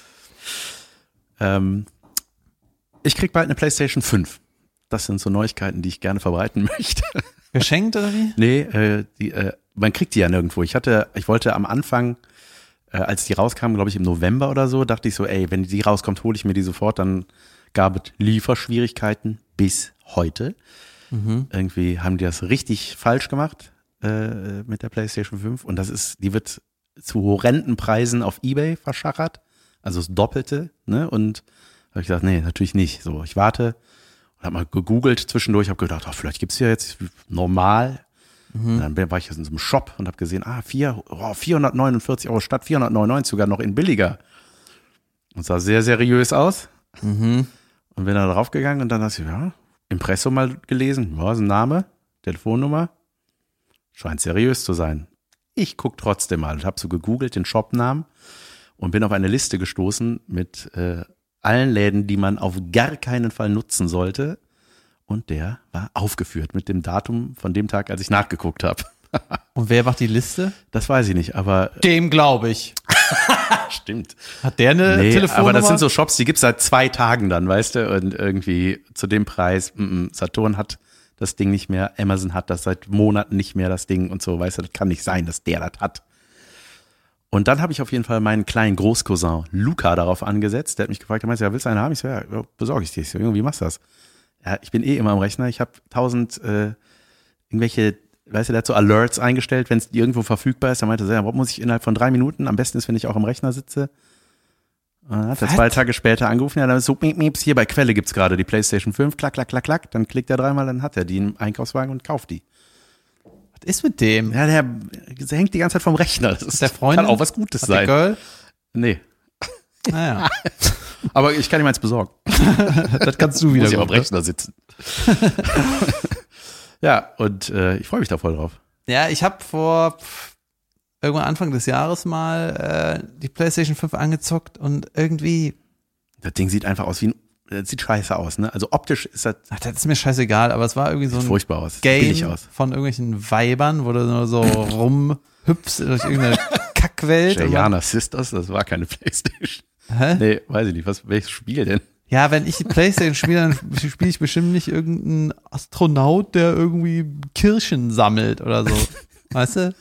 Ich krieg bald eine PlayStation 5. Das sind so Neuigkeiten, die ich gerne verbreiten möchte. Geschenkt oder wie? Nee, man kriegt die ja nirgendwo. Ich wollte am Anfang, als die rauskamen, glaube ich im November oder so, dachte ich so, ey, wenn die rauskommt, hole ich mir die sofort. Dann gab es Lieferschwierigkeiten bis heute. Mhm. Irgendwie haben die das richtig falsch gemacht mit der PlayStation 5. Und die wird zu horrenden Preisen auf eBay verschachert. Also das Doppelte, ne? Und habe ich gesagt, nee, natürlich nicht. So, ich warte und habe mal gegoogelt zwischendurch, habe gedacht, vielleicht gibt's hier jetzt normal. Mhm. Dann war ich jetzt in so einem Shop und habe gesehen, 449 € statt 499 sogar noch in billiger. Und sah sehr seriös aus. Mhm. Und bin da drauf gegangen und dann hast du, ja, Impressum mal gelesen, ja, ist ein Name, Telefonnummer, scheint seriös zu sein. Ich guck trotzdem mal und habe so gegoogelt den Shopnamen und bin auf eine Liste gestoßen mit allen Läden, die man auf gar keinen Fall nutzen sollte. Und der war aufgeführt mit dem Datum von dem Tag, als ich nachgeguckt habe. Und wer macht die Liste? Das weiß ich nicht, aber... Dem glaube ich. Stimmt. Hat der eine Telefonnummer? Aber das sind so Shops, die gibt's seit 2 Tagen dann, weißt du? Und irgendwie zu dem Preis, Saturn hat das Ding nicht mehr, Amazon hat das seit Monaten nicht mehr, das Ding und so, weißt du? Das kann nicht sein, dass der das hat. Und dann habe ich auf jeden Fall meinen kleinen Großcousin Luca darauf angesetzt. Der hat mich gefragt, er meinte, ja, willst du eine haben? Ich so, ja, besorge ich dir. Ich so, Junge, wie machst du das? Ja, ich bin immer am Rechner. Ich habe 1000 irgendwelche, weißt du, der hat so Alerts eingestellt, wenn es irgendwo verfügbar ist. Er meinte, ja, muss ich innerhalb von 3 Minuten, am besten ist, wenn ich auch am Rechner sitze. Und hat er 2 Tage später angerufen, ja, dann ist so, hier bei Quelle gibt's gerade die PlayStation 5, klack, klack, klack, klack. Dann klickt er 3-mal, dann hat er die im Einkaufswagen und kauft die. Was ist mit dem? Ja, der hängt die ganze Zeit vom Rechner. Das ist der Freund. Kann auch was Gutes sein. Girl? Nee. Naja. Aber ich kann ihm eins besorgen. Das kannst du wieder. Muss ich am Rechner sitzen. Ja, und ich freue mich da voll drauf. Ja, ich habe vor irgendwann Anfang des Jahres mal die PlayStation 5 angezockt und irgendwie. Das Ding sieht einfach aus wie das sieht scheiße aus, ne? Also optisch ist das. Ach, das ist mir scheißegal, aber es war irgendwie so ein furchtbar aus. Game aus. Von irgendwelchen Weibern, wo du nur so rumhüpfst durch irgendeine Kackwelt. Gianna Sisters, das war keine PlayStation. Hä? Nee, weiß ich nicht. Welches Spiel denn? Ja, wenn ich die PlayStation spiele, dann spiele ich bestimmt nicht irgendeinen Astronaut, der irgendwie Kirschen sammelt oder so. Weißt du?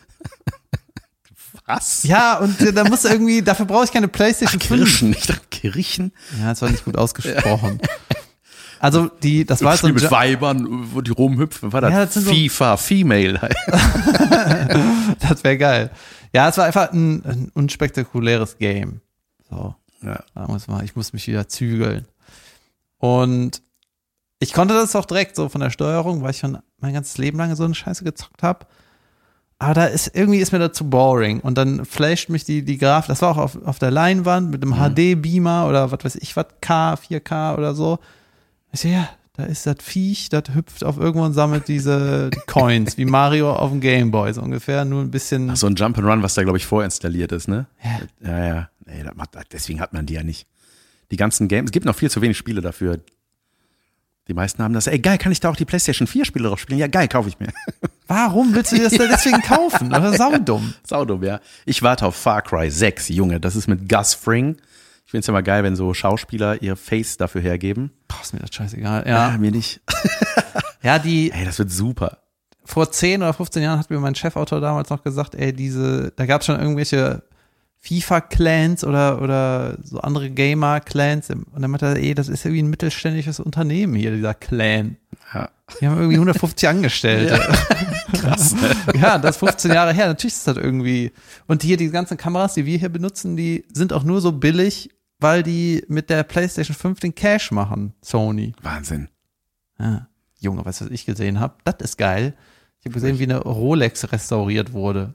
Was? Ja, und da muss irgendwie, dafür brauche ich keine PlayStation 5. Kirschen, ich dachte Kirchen. Ja, das war nicht gut ausgesprochen. Also das war so ein mit Weibern, wo die rumhüpfen, war das, ja, das FIFA, Female. Das wäre geil. Ja, es war einfach ein unspektakuläres Game. So. Ja. Ich muss mich wieder zügeln. Und ich konnte das auch direkt so von der Steuerung, weil ich schon mein ganzes Leben lang so eine Scheiße gezockt habe. Aber irgendwie ist mir das zu boring. Und dann flasht mich die Grafik. Das war auch auf der Leinwand mit einem HD-Beamer oder was weiß ich, was 4K oder so. Ich sehe, ja, da ist das Viech, das hüpft auf irgendwo und sammelt die Coins, wie Mario auf dem Gameboy, so ungefähr, nur ein bisschen. Ach, so ein Jump'n'Run, was da, glaube ich, vorinstalliert ist, ne? Ja. Ja. Nee, deswegen hat man die ja nicht. Die ganzen Games, es gibt noch viel zu wenig Spiele dafür. Die meisten haben das, ey, geil, kann ich da auch die PlayStation 4 Spiele drauf spielen? Ja, geil, kaufe ich mir. Warum willst du das deswegen kaufen? Das ist saudumm. Saudumm, ja. Ich warte auf Far Cry 6, Junge. Das ist mit Gus Fring. Ich finde es ja mal geil, wenn so Schauspieler ihr Face dafür hergeben. Boah, ist mir das scheißegal. Ja, mir nicht. Ja, ey, das wird super. Vor 10 oder 15 Jahren hat mir mein Chefautor damals noch gesagt, ey, da gab es schon irgendwelche FIFA-Clans oder so andere Gamer-Clans. Und dann meinte er, ey, das ist irgendwie ein mittelständisches Unternehmen hier, dieser Clan. Ja. Die haben irgendwie 150 Angestellte. Ja. Krass. Ja, das ist 15 Jahre her. Natürlich ist das irgendwie. Und hier die ganzen Kameras, die wir hier benutzen, die sind auch nur so billig, weil die mit der PlayStation 5 den Cash machen, Sony. Wahnsinn. Ja. Junge, weißt du, was ich gesehen habe? Das ist geil. Ich habe gesehen, wie eine Rolex restauriert wurde.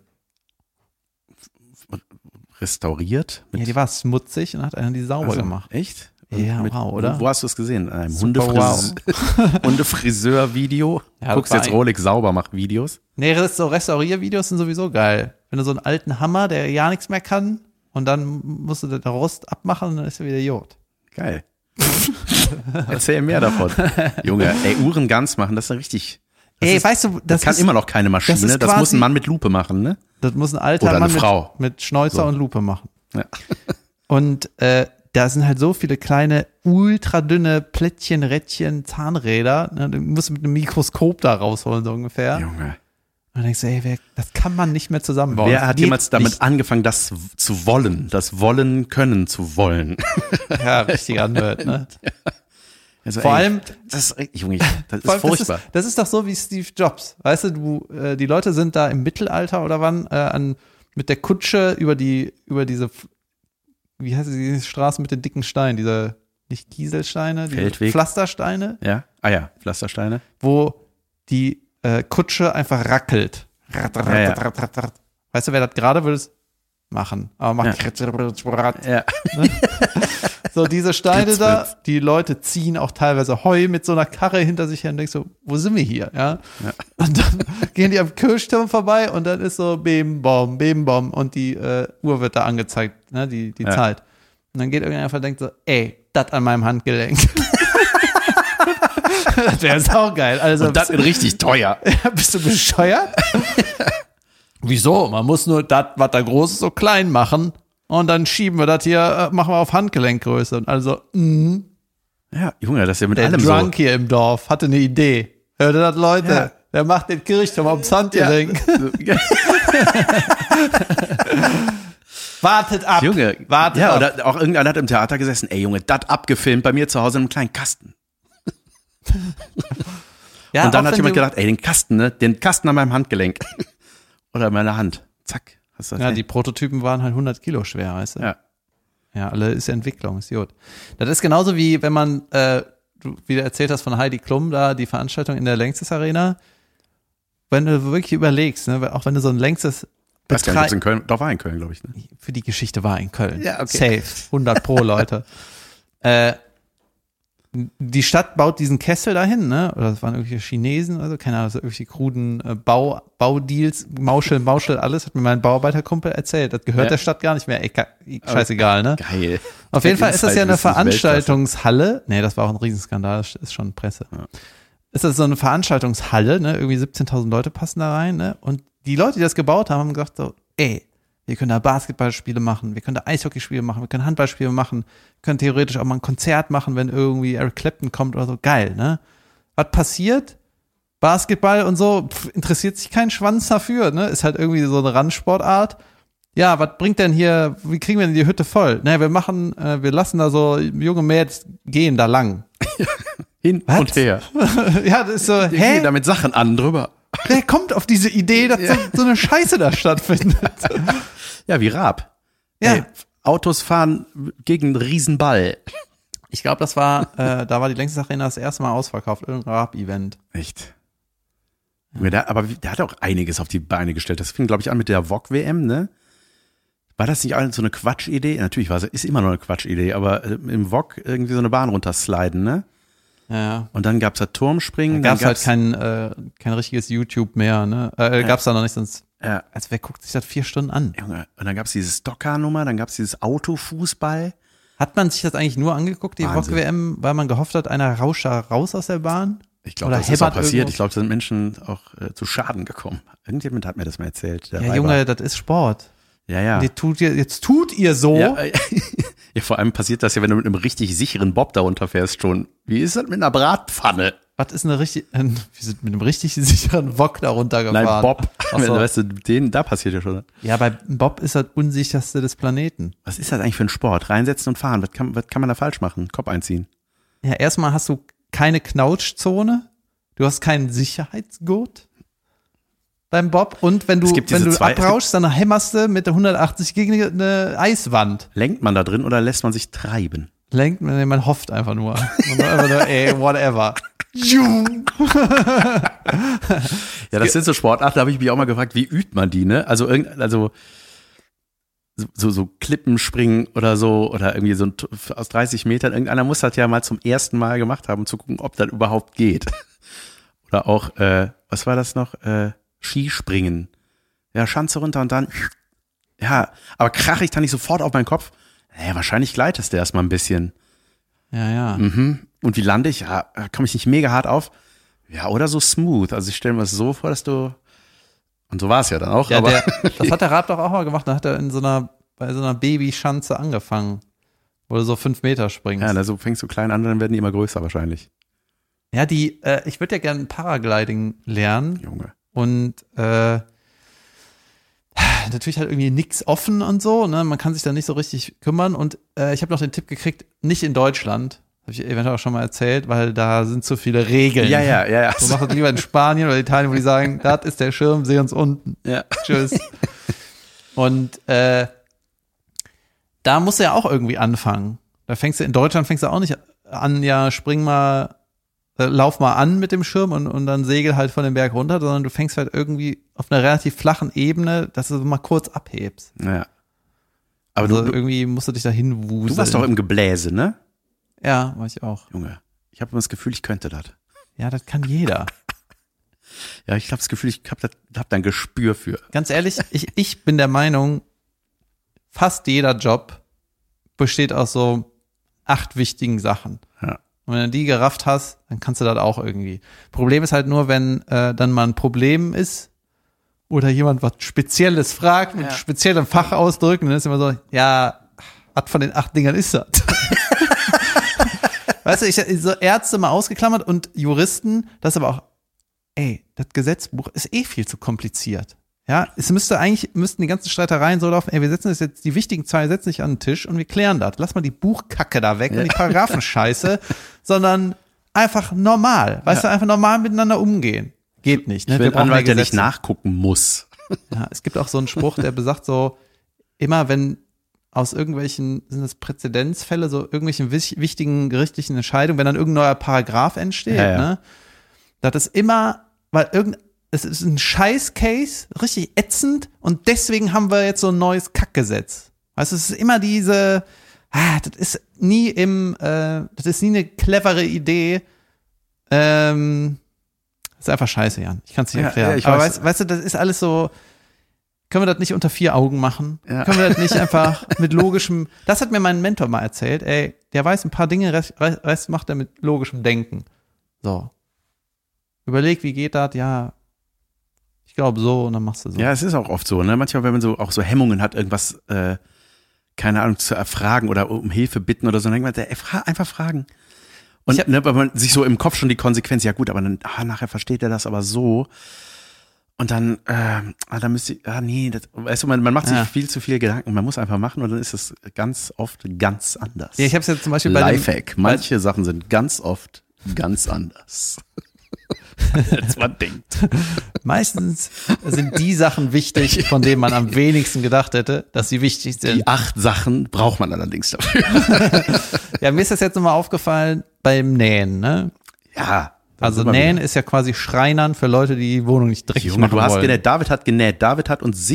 Restauriert? Ja, die war schmutzig und hat einer die sauber gemacht. Echt? Ja, wow, oder? Wo hast du es gesehen? In einem Wow. Hundefriseur-Video? Ja, Guckst jetzt Rolex sauber macht Videos? Nee, so Restauriervideos sind sowieso geil. Wenn du so einen alten Hammer, der ja nichts mehr kann, und dann musst du den Rost abmachen und dann ist er wieder Jod. Geil. Erzähl mehr davon. Junge, ey, Uhren ganz machen, das ist richtig. Weißt du, das kann immer noch keine Maschine, das muss ein Mann mit Lupe machen, ne? Das muss ein alter Oder Mann Frau. Mit Schnäuzer und Lupe machen. Ja. Und da sind halt so viele kleine, ultradünne Plättchen, Rädchen, Zahnräder. Ne? Du musst mit einem Mikroskop da rausholen, so ungefähr. Junge. Und dann denkst du, ey, das kann man nicht mehr zusammenbauen. Wer hat jemals damit angefangen, das zu wollen, das Wollen können zu wollen? Ja, richtiger Nerd, ne? Ja. Also, vor allem, das ist furchtbar. Das ist doch so wie Steve Jobs. Weißt du, die Leute sind da im Mittelalter oder wann mit der Kutsche über diese, wie heißt diese Straße mit den dicken Steinen, diese, nicht Kieselsteine, die Feldweg. Pflastersteine. Ja, Pflastersteine. Wo die Kutsche einfach rackelt. Weißt du, wer das gerade würde es machen? Aber macht ja. So, diese Steine da, die Leute ziehen auch teilweise Heu mit so einer Karre hinter sich her und denkst so, wo sind wir hier? Ja? Und dann gehen die am Kirchturm vorbei und dann ist so Bim Bom und die Uhr wird da angezeigt, ne, die Zeit. Und dann geht irgendjemand einfach und denkt so, ey, das an meinem Handgelenk. Das wäre saugeil. Also, und das wird richtig teuer. Bist du bescheuert? Wieso? Man muss nur das, was da groß ist, so klein machen. Und dann schieben wir das hier, machen wir auf Handgelenkgröße. Und also, Ja, Junge, das ist ja mit der allem Drunk so. hier im Dorf hatte eine Idee. Hört ihr das, Leute? Ja. Der macht den Kirchturm aufs Handgelenk. Wartet ab. Junge, wartet ja, ab. oder auch irgendeiner hat im Theater gesessen, ey Junge, das abgefilmt bei mir zu Hause in einem kleinen Kasten. Ja, und dann auch hat wenn jemand du- gedacht, ey, den Kasten an meinem Handgelenk. Oder an meiner Hand. Zack. Hast du das Ja, hin? die Prototypen waren halt 100 Kilo schwer, weißt du? Ja. Ja, alle ist Entwicklung, ist gut. Das ist genauso wie, wenn man, du wieder erzählt hast von Heidi Klum da, die Veranstaltung in der Längstes Arena. Wenn du wirklich überlegst, ne, auch wenn du so ein Längstes Weiß gar nicht, ob's in Köln, doch war in Köln, glaube ich. Ne? für die Geschichte war in Köln. Ja, okay. Safe. 100 pro, Leute. Die Stadt baut diesen Kessel dahin, ne? Oder das waren irgendwelche Chinesen, also keine Ahnung, so irgendwelche kruden Baudeals, Mauschel, alles, hat mir mein Bauarbeiterkumpel erzählt. Das gehört Ja. der Stadt gar nicht mehr. Ey, scheißegal, ne? Geil. Auf jeden Fall ist das ja eine Insight-Wissen ist Weltklasse. Veranstaltungshalle. Nee, das war auch ein Riesenskandal, das ist schon Presse. Ja. Ist das so eine Veranstaltungshalle, ne? Irgendwie 17.000 Leute passen da rein, ne? Und die Leute, die das gebaut haben, haben gesagt so, ey, wir können da Basketballspiele machen, wir können da Eishockeyspiele machen, wir können Handballspiele machen, wir können theoretisch auch mal ein Konzert machen, wenn irgendwie Eric Clapton kommt oder so. Geil, ne? Was passiert? Basketball und so, interessiert sich kein Schwanz dafür, ne? Ist halt irgendwie so eine Randsportart. Ja, was bringt denn hier, wie kriegen wir denn die Hütte voll? Ne, wir lassen da so junge Mädels gehen da lang. Hin Was? und her. Ja, das ist so, Die hä? gehen da mit Sachen an drüber. Wer kommt auf diese Idee, dass so eine Scheiße da stattfindet? Ja, wie Raab. Ja. Ey, Autos fahren gegen einen Riesenball. Ich glaube, das war, da war die Längstes Arena das erste Mal ausverkauft, irgendein Rap-Event. Echt. Aber der hat auch einiges auf die Beine gestellt. Das fing, glaube ich, an mit der VOG-WM, ne? War das nicht so eine Quatschidee? Natürlich ist immer noch eine Quatschidee, aber im VOG irgendwie so eine Bahn runtersliden, ne? Ja. Und dann gab's da Turmspringen. Da gab's dann halt kein richtiges YouTube mehr, ne? Gab's da noch nicht, sonst, Ja, also wer guckt sich das 4 Stunden an? Junge. Und dann gab's diese Stocker-Nummer, dann gab's dieses Autofußball. Hat man sich das eigentlich nur angeguckt, die Wahnsinn. Rock-WM, weil man gehofft hat, einer rauscht da raus aus der Bahn? Ich glaube, Oder das ist auch hebbert passiert. irgendwo? Ich glaube, da sind Menschen auch zu Schaden gekommen. Irgendjemand hat mir das mal erzählt. der Ja, dabei Junge, war. das ist Sport. Ja. Jetzt tut ihr so. Ja, ja, vor allem passiert das ja, wenn du mit einem richtig sicheren Bob da runterfährst schon. Wie ist das mit einer Bratpfanne? Was ist wir sind mit einem richtig sicheren Wok da runtergefahren. Nein, Bob. Ach so. Weißt du, da passiert ja schon. Ja, bei Bob ist das unsicherste des Planeten. Was ist das eigentlich für ein Sport? Reinsetzen und fahren. Was kann man da falsch machen? Kopf einziehen. Ja, erstmal hast du keine Knautschzone. Du hast keinen Sicherheitsgurt beim Bob. Und wenn du, Es gibt diese zwei- abrauschst, dann hämmerst du mit der 180 gegen eine Eiswand. Lenkt man da drin oder lässt man sich treiben? Lenkt, man hofft einfach nur. Einfach nur, ey, whatever. Ja, das sind so Sportarten, da habe ich mich auch mal gefragt, wie übt man die, ne? Also so Klippenspringen oder so oder irgendwie so aus 30 Metern. Irgendeiner muss das ja mal zum ersten Mal gemacht haben, um zu gucken, ob das überhaupt geht. Oder auch, was war das noch? Skispringen. Ja, Schanze runter und dann, ja, aber krach ich da nicht sofort auf meinen Kopf? Naja, wahrscheinlich gleitest du erstmal ein bisschen. Ja. Mhm. Und wie lande ich? Ja, komme ich nicht mega hart auf? Ja, oder so smooth. Also ich stelle mir das so vor, dass du, und so war es ja dann auch, Ja, aber das hat der Raab doch auch mal gemacht. Da hat er bei so einer Babyschanze angefangen, wo du so 5 Meter springst. ja, so fängst du klein an, dann werden die immer größer wahrscheinlich. Ja, ich würde ja gerne Paragliding lernen Junge. und natürlich halt irgendwie nix offen und so, ne? Man kann sich da nicht so richtig kümmern und ich habe noch den Tipp gekriegt, nicht in Deutschland, habe ich eventuell auch schon mal erzählt, weil da sind zu viele Regeln. Ja. So mach das lieber in Spanien oder Italien, wo die sagen, das ist der Schirm, seh uns unten. Ja. Tschüss. Und da musst du ja auch irgendwie anfangen. In Deutschland fängst du auch nicht an, ja, lauf mal an mit dem Schirm und dann segel halt von dem Berg runter, sondern du fängst halt irgendwie auf einer relativ flachen Ebene, dass du so mal kurz abhebst. Ja. Aber Also du irgendwie musst du dich da hinwuseln. warst doch im Gebläse, ne? Ja, war ich auch. Junge. Ich habe immer das Gefühl, ich könnte das. Ja, das kann jeder. Ja, ich habe das Gefühl, ich hab da ein Gespür für. Ganz ehrlich, ich bin der Meinung, fast jeder Job besteht aus so 8 wichtigen Sachen. Ja. Und wenn du die gerafft hast, dann kannst du das auch irgendwie. Problem ist halt nur, wenn dann mal ein Problem ist oder jemand was Spezielles fragt mit speziellem Fachausdrücken, dann ist immer so, ja, was von den 8 Dingern ist das? Weißt du, so Ärzte mal ausgeklammert und Juristen, das ist aber auch, ey, das Gesetzbuch ist viel zu kompliziert. Ja, müssten die ganzen Streitereien so laufen, ey, wir setzen das jetzt, die wichtigen Zahlen setzen sich an den Tisch und wir klären das. Lass mal die Buchkacke da weg und die Paragraphenscheiße, sondern einfach normal, weißt du, einfach normal miteinander umgehen. Geht nicht. Ne? Ich will einen Anwalt, der nicht nachgucken muss. Ja, es gibt auch so einen Spruch, der besagt so, immer wenn aus irgendwelchen, sind das Präzedenzfälle, so irgendwelchen wichtigen gerichtlichen Entscheidungen, wenn dann irgendein neuer Paragraph entsteht, ne, das ist immer, weil es ist ein Scheiß-Case, richtig ätzend und deswegen haben wir jetzt so ein neues Kackgesetz. Weißt du, es ist immer das ist nie eine clevere Idee. Ist einfach scheiße, Jan. Ich kann es nicht erklären. Ja, aber weißt du, das ist alles so, können wir das nicht unter 4 Augen machen? Ja. Können wir das nicht einfach mit logischem, das hat mir mein Mentor mal erzählt, ey, der weiß ein paar Dinge, Rest macht er mit logischem Denken. So. Überleg, wie geht das? Ja, ich glaube so und dann machst du so. Ja, es ist auch oft so, ne? Manchmal, wenn man so auch so Hemmungen hat, irgendwas, keine Ahnung, zu erfragen oder um Hilfe bitten oder so, dann denkt man, einfach fragen. Und weil man sich so im Kopf schon die Konsequenz, ja gut, aber dann, nachher versteht er das aber so. Und dann, dann müsste ich, weißt du, man macht sich viel zu viel Gedanken, man muss einfach machen und dann ist es ganz oft ganz anders. Ja, ich habe es jetzt zum Beispiel Lifehack, manche Sachen sind ganz oft ganz anders. Als man denkt. Meistens sind die Sachen wichtig, von denen man am wenigsten gedacht hätte, dass sie wichtig sind. Die 8 Sachen braucht man allerdings dafür. Ja, mir ist das jetzt nochmal aufgefallen beim Nähen, ne? Ja. Also Nähen ist ja quasi Schreinern für Leute, die die Wohnung nicht dreckig machen wollen. Genäht. David hat genäht. David hat uns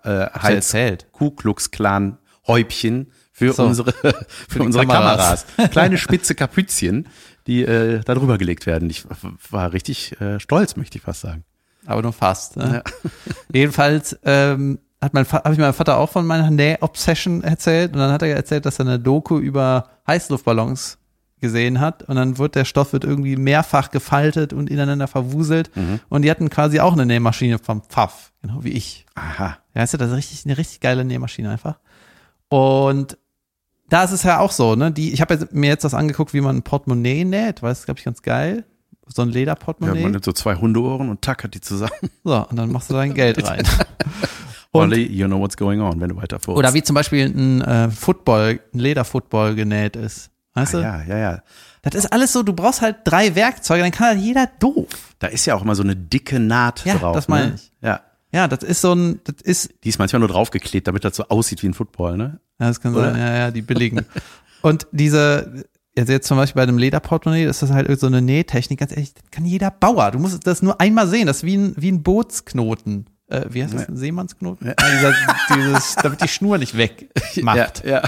Ku-Klux-Klan-Häubchen für unsere Kameras. Kleine spitze Kapützchen, die da drüber gelegt werden. Ich war richtig stolz, möchte ich fast sagen. Aber nur fast. Ne? Ja. Jedenfalls habe ich meinem Vater auch von meiner Näh-Obsession erzählt und dann hat er erzählt, dass er eine Doku über Heißluftballons gesehen hat und dann wird der Stoff irgendwie mehrfach gefaltet und ineinander verwuselt und die hatten quasi auch eine Nähmaschine vom Pfaff, genau wie ich. Aha. Ja, ist ja das eine richtig geile Nähmaschine einfach. Und da ist es ja auch so, ne? Ich habe mir jetzt das angeguckt, wie man ein Portemonnaie näht, weil das ist, glaube ich, ganz geil. So ein Lederportemonnaie. Ja, man nimmt so 2 Hundeohren und tackert die zusammen. So, und dann machst du dein Geld rein. Olli, you know what's going on, wenn du weiter vorhast. Oder wie zum Beispiel ein Leder-Football genäht ist. Weißt du? Ja. Das ist alles so, du brauchst halt 3 Werkzeuge, dann kann halt jeder doof. Da ist ja auch immer so eine dicke Naht drauf. Ja, das meine ich. Ja, das ist die ist manchmal nur draufgeklebt, damit das so aussieht wie ein Football, ne? Ja, das kann sein, ja, die billigen. Und jetzt zum Beispiel bei einem Lederportemonnaie, ist das halt so eine Nähtechnik, ganz ehrlich, das kann jeder Bauer. Du musst das nur einmal sehen, das ist wie ein Bootsknoten. Wie heißt das? Ein Seemannsknoten? Ja. Damit die Schnur nicht weg macht. Ja.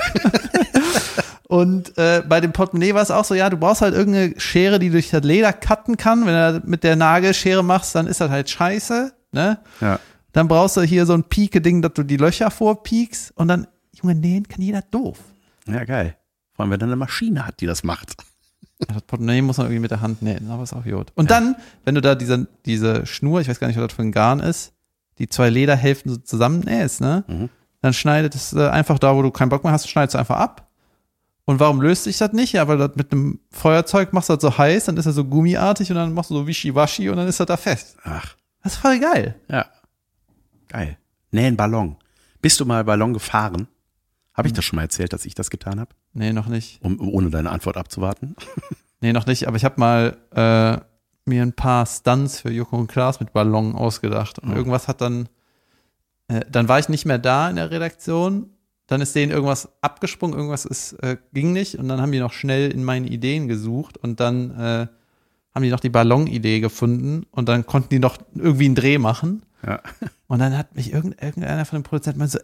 Und bei dem Portemonnaie war es auch so, ja, du brauchst halt irgendeine Schere, die durch das Leder cutten kann. Wenn du mit der Nagelschere machst, dann ist das halt scheiße, ne? Ja. Dann brauchst du hier so ein Pieke-Ding, dass du die Löcher vorpiekst und dann, Junge, nähen kann jeder doof. Ja, geil. Vor allem, wenn er eine Maschine hat, die das macht. Ja, das Portemonnaie muss man irgendwie mit der Hand nähen, aber ist auch gut. Und dann, wenn du da diese Schnur, ich weiß gar nicht, was das für ein Garn ist, die 2 Lederhälften so zusammen nähst, ne? Dann schneidet es einfach da, wo du keinen Bock mehr hast, schneidest du einfach ab. Und warum löst sich das nicht? Ja, weil das mit einem Feuerzeug machst du das so heiß, dann ist er so gummiartig und dann machst du so Wischiwaschi und dann ist das da fest. Ach. Das ist voll geil. Ja. Geil. Nähen Ballon. Bist du mal Ballon gefahren? Habe ich das schon mal erzählt, dass ich das getan habe? Nee, noch nicht. Ohne deine Antwort abzuwarten? Nee, noch nicht. Aber ich habe mal mir ein paar Stunts für Joko und Klaas mit Ballon ausgedacht. Und irgendwas hat dann war ich nicht mehr da in der Redaktion. Dann ist denen irgendwas abgesprungen, irgendwas ging nicht. Und dann haben die noch schnell in meinen Ideen gesucht. Und dann haben die noch die Ballon-Idee gefunden. Und dann konnten die noch irgendwie einen Dreh machen. Ja. Und dann hat mich irgendeiner von den Produzenten so,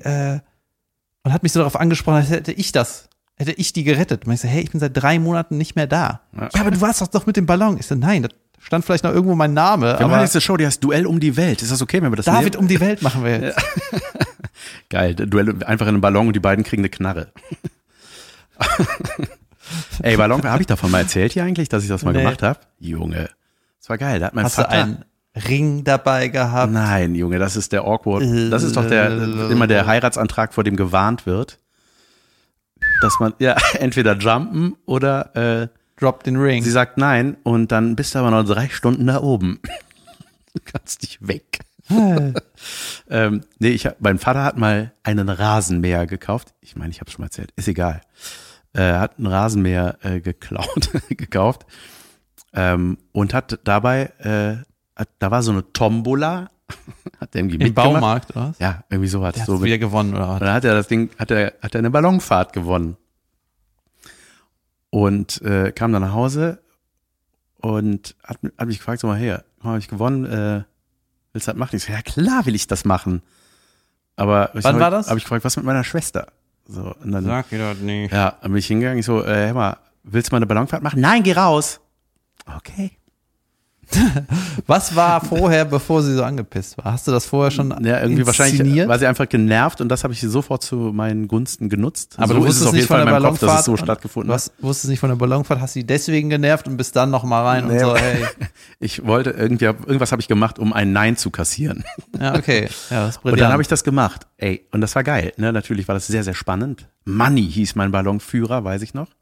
und hat mich so darauf angesprochen, als hätte ich die gerettet. Und ich so, hey, ich bin seit 3 Monaten nicht mehr da. Ja, aber du warst doch mit dem Ballon. Ich so, nein, da stand vielleicht noch irgendwo mein Name. Wir machen jetzt eine Show, die heißt Duell um die Welt. Ist das okay, wenn wir das David nehmen? Um die Welt machen wir jetzt. Ja. Geil, Duell einfach in einem Ballon und die beiden kriegen eine Knarre. Ey, Ballon, habe ich davon mal erzählt hier eigentlich, dass ich das mal gemacht habe? Junge, das war geil. Da hat mein Vater du einen Ring dabei gehabt? Nein, Junge, das ist der awkward. Das ist doch immer der Heiratsantrag, vor dem gewarnt wird, dass man entweder jumpen oder drop den Ring. Sie sagt nein und dann bist du aber noch 3 Stunden da oben. Du kannst nicht weg. Nee, mein Vater hat mal einen Rasenmäher gekauft. Ich meine, ich habe es schon mal erzählt. Ist egal. Hat einen Rasenmäher gekauft. Und hat dabei, da war so eine Tombola. Hat er irgendwie Im mitgemacht. Baumarkt, oder was? Ja, irgendwie sowas. Der hat So wieder gewonnen, oder was? und dann hat er das Ding, hat er eine Ballonfahrt gewonnen. Und kam dann nach Hause und hat mich gefragt, so mal her, habe ich gewonnen, willst du das machen? Ich so, ja klar will ich das machen. Aber Wann war das? Habe ich gefragt, was mit meiner Schwester? So, und dann, Sag mir das nicht. ja, dann bin ich hingegangen, ich so, hör mal, willst du mal eine Ballonfahrt machen? Nein, geh raus. Okay. Was war vorher, bevor sie so angepisst war? Hast du das vorher schon Ja, irgendwie wahrscheinlich inszeniert? war sie einfach genervt und das habe ich sofort zu meinen Gunsten genutzt. Aber so du ist es wusstest auf nicht jeden von Fall der in meinem Kopf, dass es Ballonfahrt. so stattgefunden hat. Wusstest nicht von der Ballonfahrt, hast sie deswegen genervt und bist dann nochmal rein und Nee. so, hey. Ich wollte irgendwas habe ich gemacht, um ein Nein zu kassieren. Ja, okay. Ja, das ist Und brillant. dann habe ich das gemacht. Ey, und das war geil. Ne? Natürlich war das sehr, sehr spannend. Money hieß mein Ballonführer, weiß ich noch.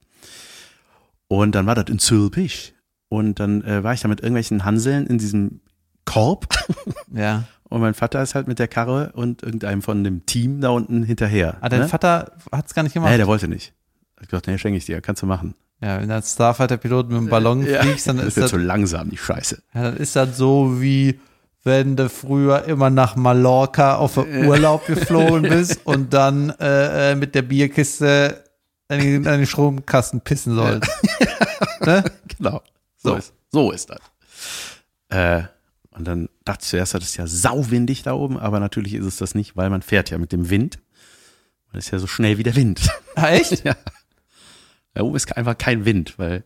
Und dann war das in Zülpich. Und dann war ich da mit irgendwelchen Hanseln in diesem Korb. Ja. Und mein Vater ist halt mit der Karre und irgendeinem von dem Team da unten hinterher. Ah, dein ne? Vater hat es gar nicht gemacht? Nee, der wollte nicht. Ich gesagt, nee, schenke ich dir, kannst du machen. Ja, wenn du als Starfighter-Pilot mit dem Ballon fliegst, dann das ist wird das, zu langsam, die Scheiße. ja, dann ist das so, wie wenn du früher immer nach Mallorca auf den Urlaub geflogen bist und dann mit der Bierkiste an den Stromkasten pissen sollst. Ne? Genau. So. So ist das. Und dann dachte ich zuerst, das ist ja sauwindig da oben, aber natürlich ist es das nicht, weil man fährt ja mit dem Wind. Man ist ja so schnell wie der Wind. Ah, echt? Ja. Da oben ist einfach kein Wind, weil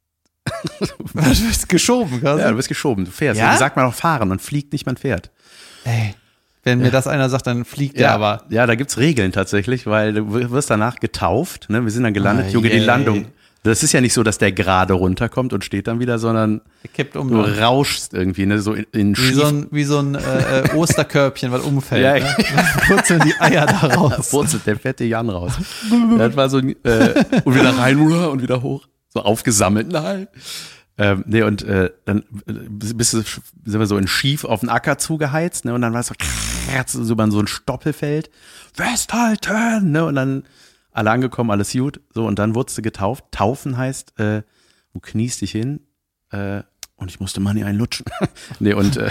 Du bist geschoben, quasi. ja, du bist geschoben, du fährst. Ja? Ja? Sagt man auch fahren, man fliegt nicht, man fährt. Ey, wenn mir das einer sagt, dann fliegt der aber. Ja, da gibt's Regeln tatsächlich, weil du wirst danach getauft, ne? Wir sind dann gelandet. Ah, Junge, die yay. Landung. Das ist ja nicht so, dass der gerade runterkommt und steht dann wieder, sondern Der kippt um. du Ne? rauschst irgendwie, ne? So in Wie so ein Osterkörbchen, was umfällt. Ja, Ne? Purzeln die Eier da raus. Purzelt der fette Jan raus. Das war so und wieder rein und wieder hoch. So aufgesammelt. Nein. Nee, und dann sind wir so in Schief auf den Acker zugeheizt, ne? Und dann war es so über so ein Stoppelfeld. Festhalten! Ne? Und dann alle angekommen, alles gut. So, und dann wurdest du getauft. Taufen heißt, du kniest dich hin, und ich musste Money einlutschen. Nee, und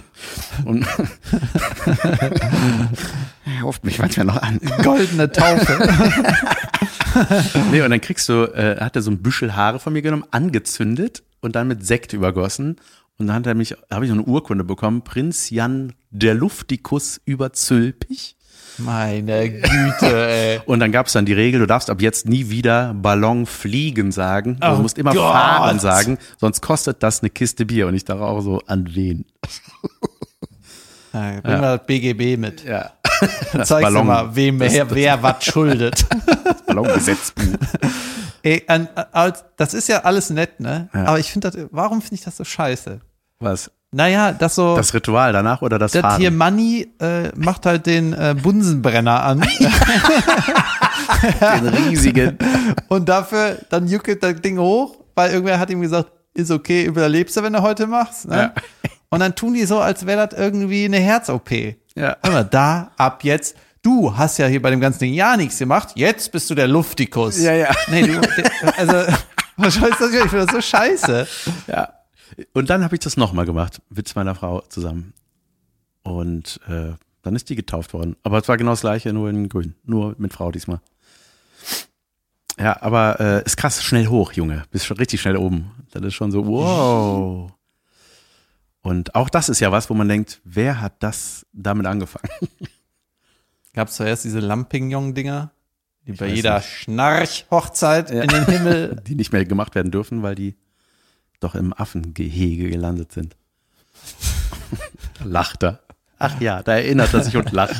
ruft mich manchmal noch an. Goldene Taufe. Nee, und dann hat er so ein Büschel Haare von mir genommen, angezündet und dann mit Sekt übergossen. Und dann habe ich noch eine Urkunde bekommen, Prinz Jan der Luftikus über Zülpich. Meine Güte, ey. Und dann gab es dann die Regel, du darfst ab jetzt nie wieder Ballon fliegen sagen. Du Oh musst immer Gott. fahren sagen, sonst kostet das eine Kiste Bier. Und ich dachte auch so, an wen? Ja, bring mal das BGB mit. Ja. Dann zeigst du mal, wer was schuldet. Das Ballongesetzbuch. Ey, das ist ja alles nett, ne? Ja. Aber warum finde ich das so scheiße? Was? Naja, das so. Das Ritual danach oder das Das Fahren? hier Manni macht halt den Bunsenbrenner an Den riesigen. und dafür dann juckelt das Ding hoch, weil irgendwer hat ihm gesagt, ist okay, überlebst du, wenn du heute machst. Ne? Ja. Und dann tun die so, als wäre das irgendwie eine Herz-OP. Ja. Hör mal, da, ab jetzt, du hast ja hier bei dem ganzen Ding ja nichts gemacht, jetzt bist du der Luftikus. Ja, ja. Nee, was heißt das? Ich finde das so scheiße. Ja. Und dann habe ich das nochmal gemacht, mit meiner Frau zusammen. Und dann ist die getauft worden. Aber es war genau das gleiche, nur in grün. Nur mit Frau diesmal. Ja, aber ist krass, schnell hoch, Junge. Bist schon richtig schnell oben. Das ist schon so, wow. Und auch das ist ja was, wo man denkt, wer hat das damit angefangen? Gab es zuerst diese Lampignon-Dinger, die bei weiß jeder nicht. Schnarch-Hochzeit in den Himmel. Die nicht mehr gemacht werden dürfen, weil die doch im Affengehege gelandet sind. Lacht er. Ach ja, da erinnert er sich und lacht.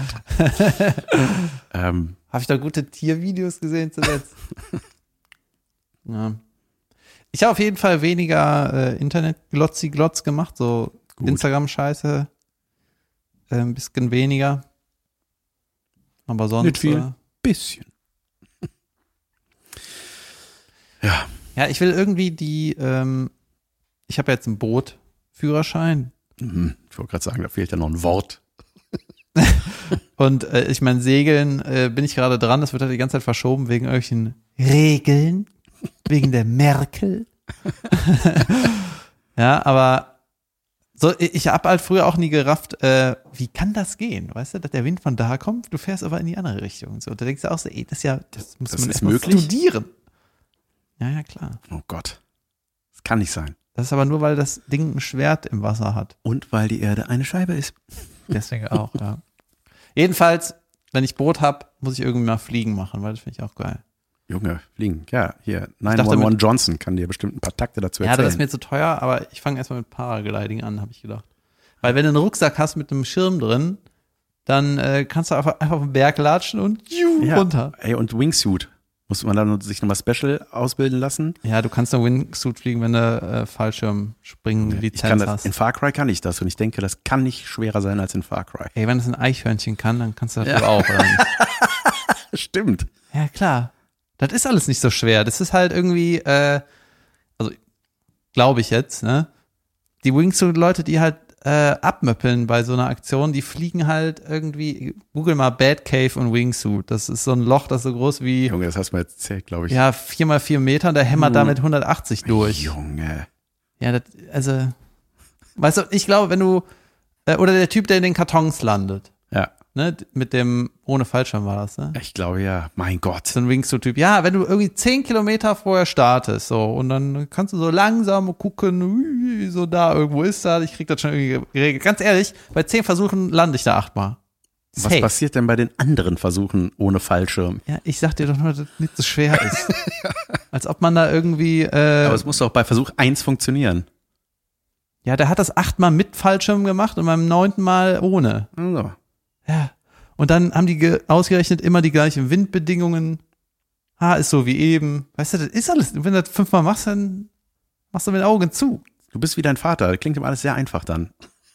Habe ich da gute Tiervideos gesehen zuletzt? Ja. Ich habe auf jeden Fall weniger Internet-Glotzi-Glotz gemacht, so Gut. Instagram-Scheiße. Ein bisschen weniger. Aber sonst. Nicht viel. Bisschen. Ja. Ja, ich will irgendwie ich habe jetzt einen Bootführerschein. Ich wollte gerade sagen, da fehlt ja noch ein Wort. Und ich meine, Segeln bin ich gerade dran, das wird halt die ganze Zeit verschoben wegen irgendwelchen Regeln, wegen der Merkel. Ja, aber so, ich habe halt früher auch nie gerafft, wie kann das gehen, weißt du, dass der Wind von da kommt, du fährst aber in die andere Richtung. So, da denkst du auch so, das muss man erstmal studieren. Ja, klar. Oh Gott. Das kann nicht sein. Das ist aber nur, weil das Ding ein Schwert im Wasser hat. Und weil die Erde eine Scheibe ist. Deswegen auch, ja. Jedenfalls, wenn ich Boot habe, muss ich irgendwie mal Fliegen machen, weil das finde ich auch geil. Junge, fliegen. Ja, hier, 911 Johnson kann dir bestimmt ein paar Takte dazu erzählen. Ja, das ist mir zu teuer, aber ich fange erstmal mit Paragliding an, habe ich gedacht. Weil wenn du einen Rucksack hast mit einem Schirm drin, dann kannst du einfach auf den Berg latschen und runter. Ey, und Wingsuit. Muss man dann sich nochmal special ausbilden lassen? Ja, du kannst nur Wingsuit fliegen, wenn du Fallschirmspringen-Lizenz hast. In Far Cry kann ich das und ich denke, das kann nicht schwerer sein als in Far Cry. Ey, wenn es ein Eichhörnchen kann, dann kannst du das auch, oder nicht? Stimmt. Ja, klar. Das ist alles nicht so schwer. Das ist halt irgendwie, also glaube ich jetzt, ne? Die Wingsuit-Leute, die halt abmöppeln bei so einer Aktion, die fliegen halt irgendwie, google mal Batcave und Wingsuit. Das ist so ein Loch, das ist so groß wie, Junge, das hast du mir erzählt, glaube ich. ja, 4x4 Meter und der hämmert damit 180 durch. Junge. Ja, also, weißt du, ich glaube, wenn du, oder der Typ, der in den Kartons landet, Ja. ne, mit dem, ohne Fallschirm war das, ne? Ich glaube, ja. Mein Gott. So ein Wingsuit-Typ. Ja, wenn du irgendwie 10 Kilometer vorher startest, so, und dann kannst du so langsam gucken, so da irgendwo ist da, ich krieg das schon irgendwie geregelt. Ganz ehrlich, bei 10 Versuchen lande ich da 8-mal. Was passiert denn bei den anderen Versuchen ohne Fallschirm? Ja, ich sag dir doch nur, dass das nicht so schwer ist. Als ob man da irgendwie, Aber es muss doch bei Versuch 1 funktionieren. ja, der hat das 8-mal mit Fallschirm gemacht und beim 9. Mal ohne. Also. Ja. Und dann haben die ausgerechnet immer die gleichen Windbedingungen. Ist so wie eben. Weißt du, das ist alles. Wenn du das 5-mal machst, dann machst du mit den Augen zu. Du bist wie dein Vater. Das klingt ihm alles sehr einfach dann.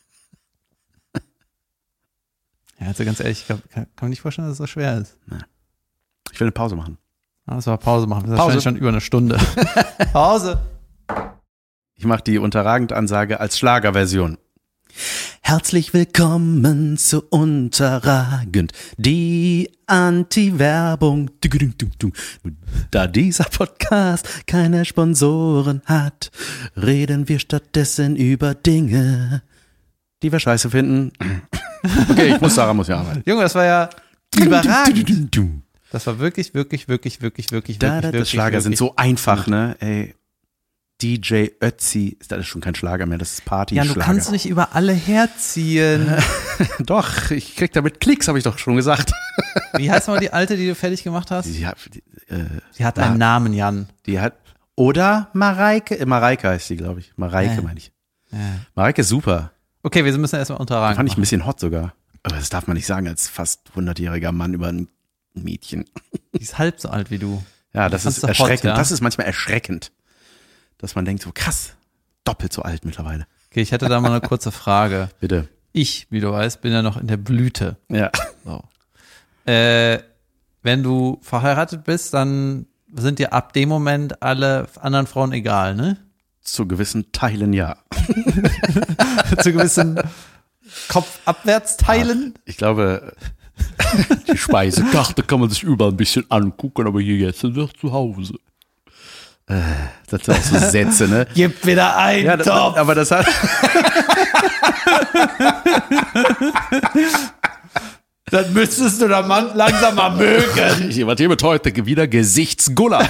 Ja, also ganz ehrlich, kann mir nicht vorstellen, dass es so schwer ist. Ich will eine Pause machen. Lass mal Pause machen. Das ist Pause. wahrscheinlich schon über eine Stunde. Pause. Ich mache die unterragend Ansage als Schlagerversion. Herzlich willkommen zu Unterragend, die Anti-Werbung. Da dieser Podcast keine Sponsoren hat, reden wir stattdessen über Dinge, die wir scheiße finden. Okay, Sarah muss ja arbeiten. Junge, das war ja überragend. Das war wirklich, wirklich, wirklich, wirklich, wirklich, wirklich. Schlager sind so einfach, ne? Ey. DJ Ötzi, das ist schon kein Schlager mehr, das ist Party-Schlager. Ja, du kannst nicht über alle herziehen. Doch, ich krieg damit Klicks, habe ich doch schon gesagt. Wie heißt mal die alte, die du fertig gemacht hast? Die hat einen Namen, Jan. Die hat, oder Mareike, Mareike heißt die, glaube ich. Mareike meine ich. Mareike ist super. Okay, wir müssen erstmal unterragen. Fand ich ein bisschen hot sogar. Aber das darf man nicht sagen als fast 100-jähriger Mann über ein Mädchen. Die ist halb so alt wie du. Ja, das ist erschreckend. Ja? Das ist manchmal erschreckend. Dass man denkt, so krass, doppelt so alt mittlerweile. Okay, ich hätte da mal eine kurze Frage. Bitte. Ich, wie du weißt, bin ja noch in der Blüte. Ja. So. Wenn du verheiratet bist, dann sind dir ab dem Moment alle anderen Frauen egal, ne? Zu gewissen Teilen ja. Zu gewissen Kopfabwärtsteilen? Ich glaube, die Speisekarte kann man sich überall ein bisschen angucken, aber hier jetzt sind wir zu Hause. Das sind auch so Sätze, ne? Gib wieder ein, ja, Topf! Aber das hat... Dann müsstest du der Mann langsam mal mögen. Jemand hier mit heute wieder Gesichtsguller.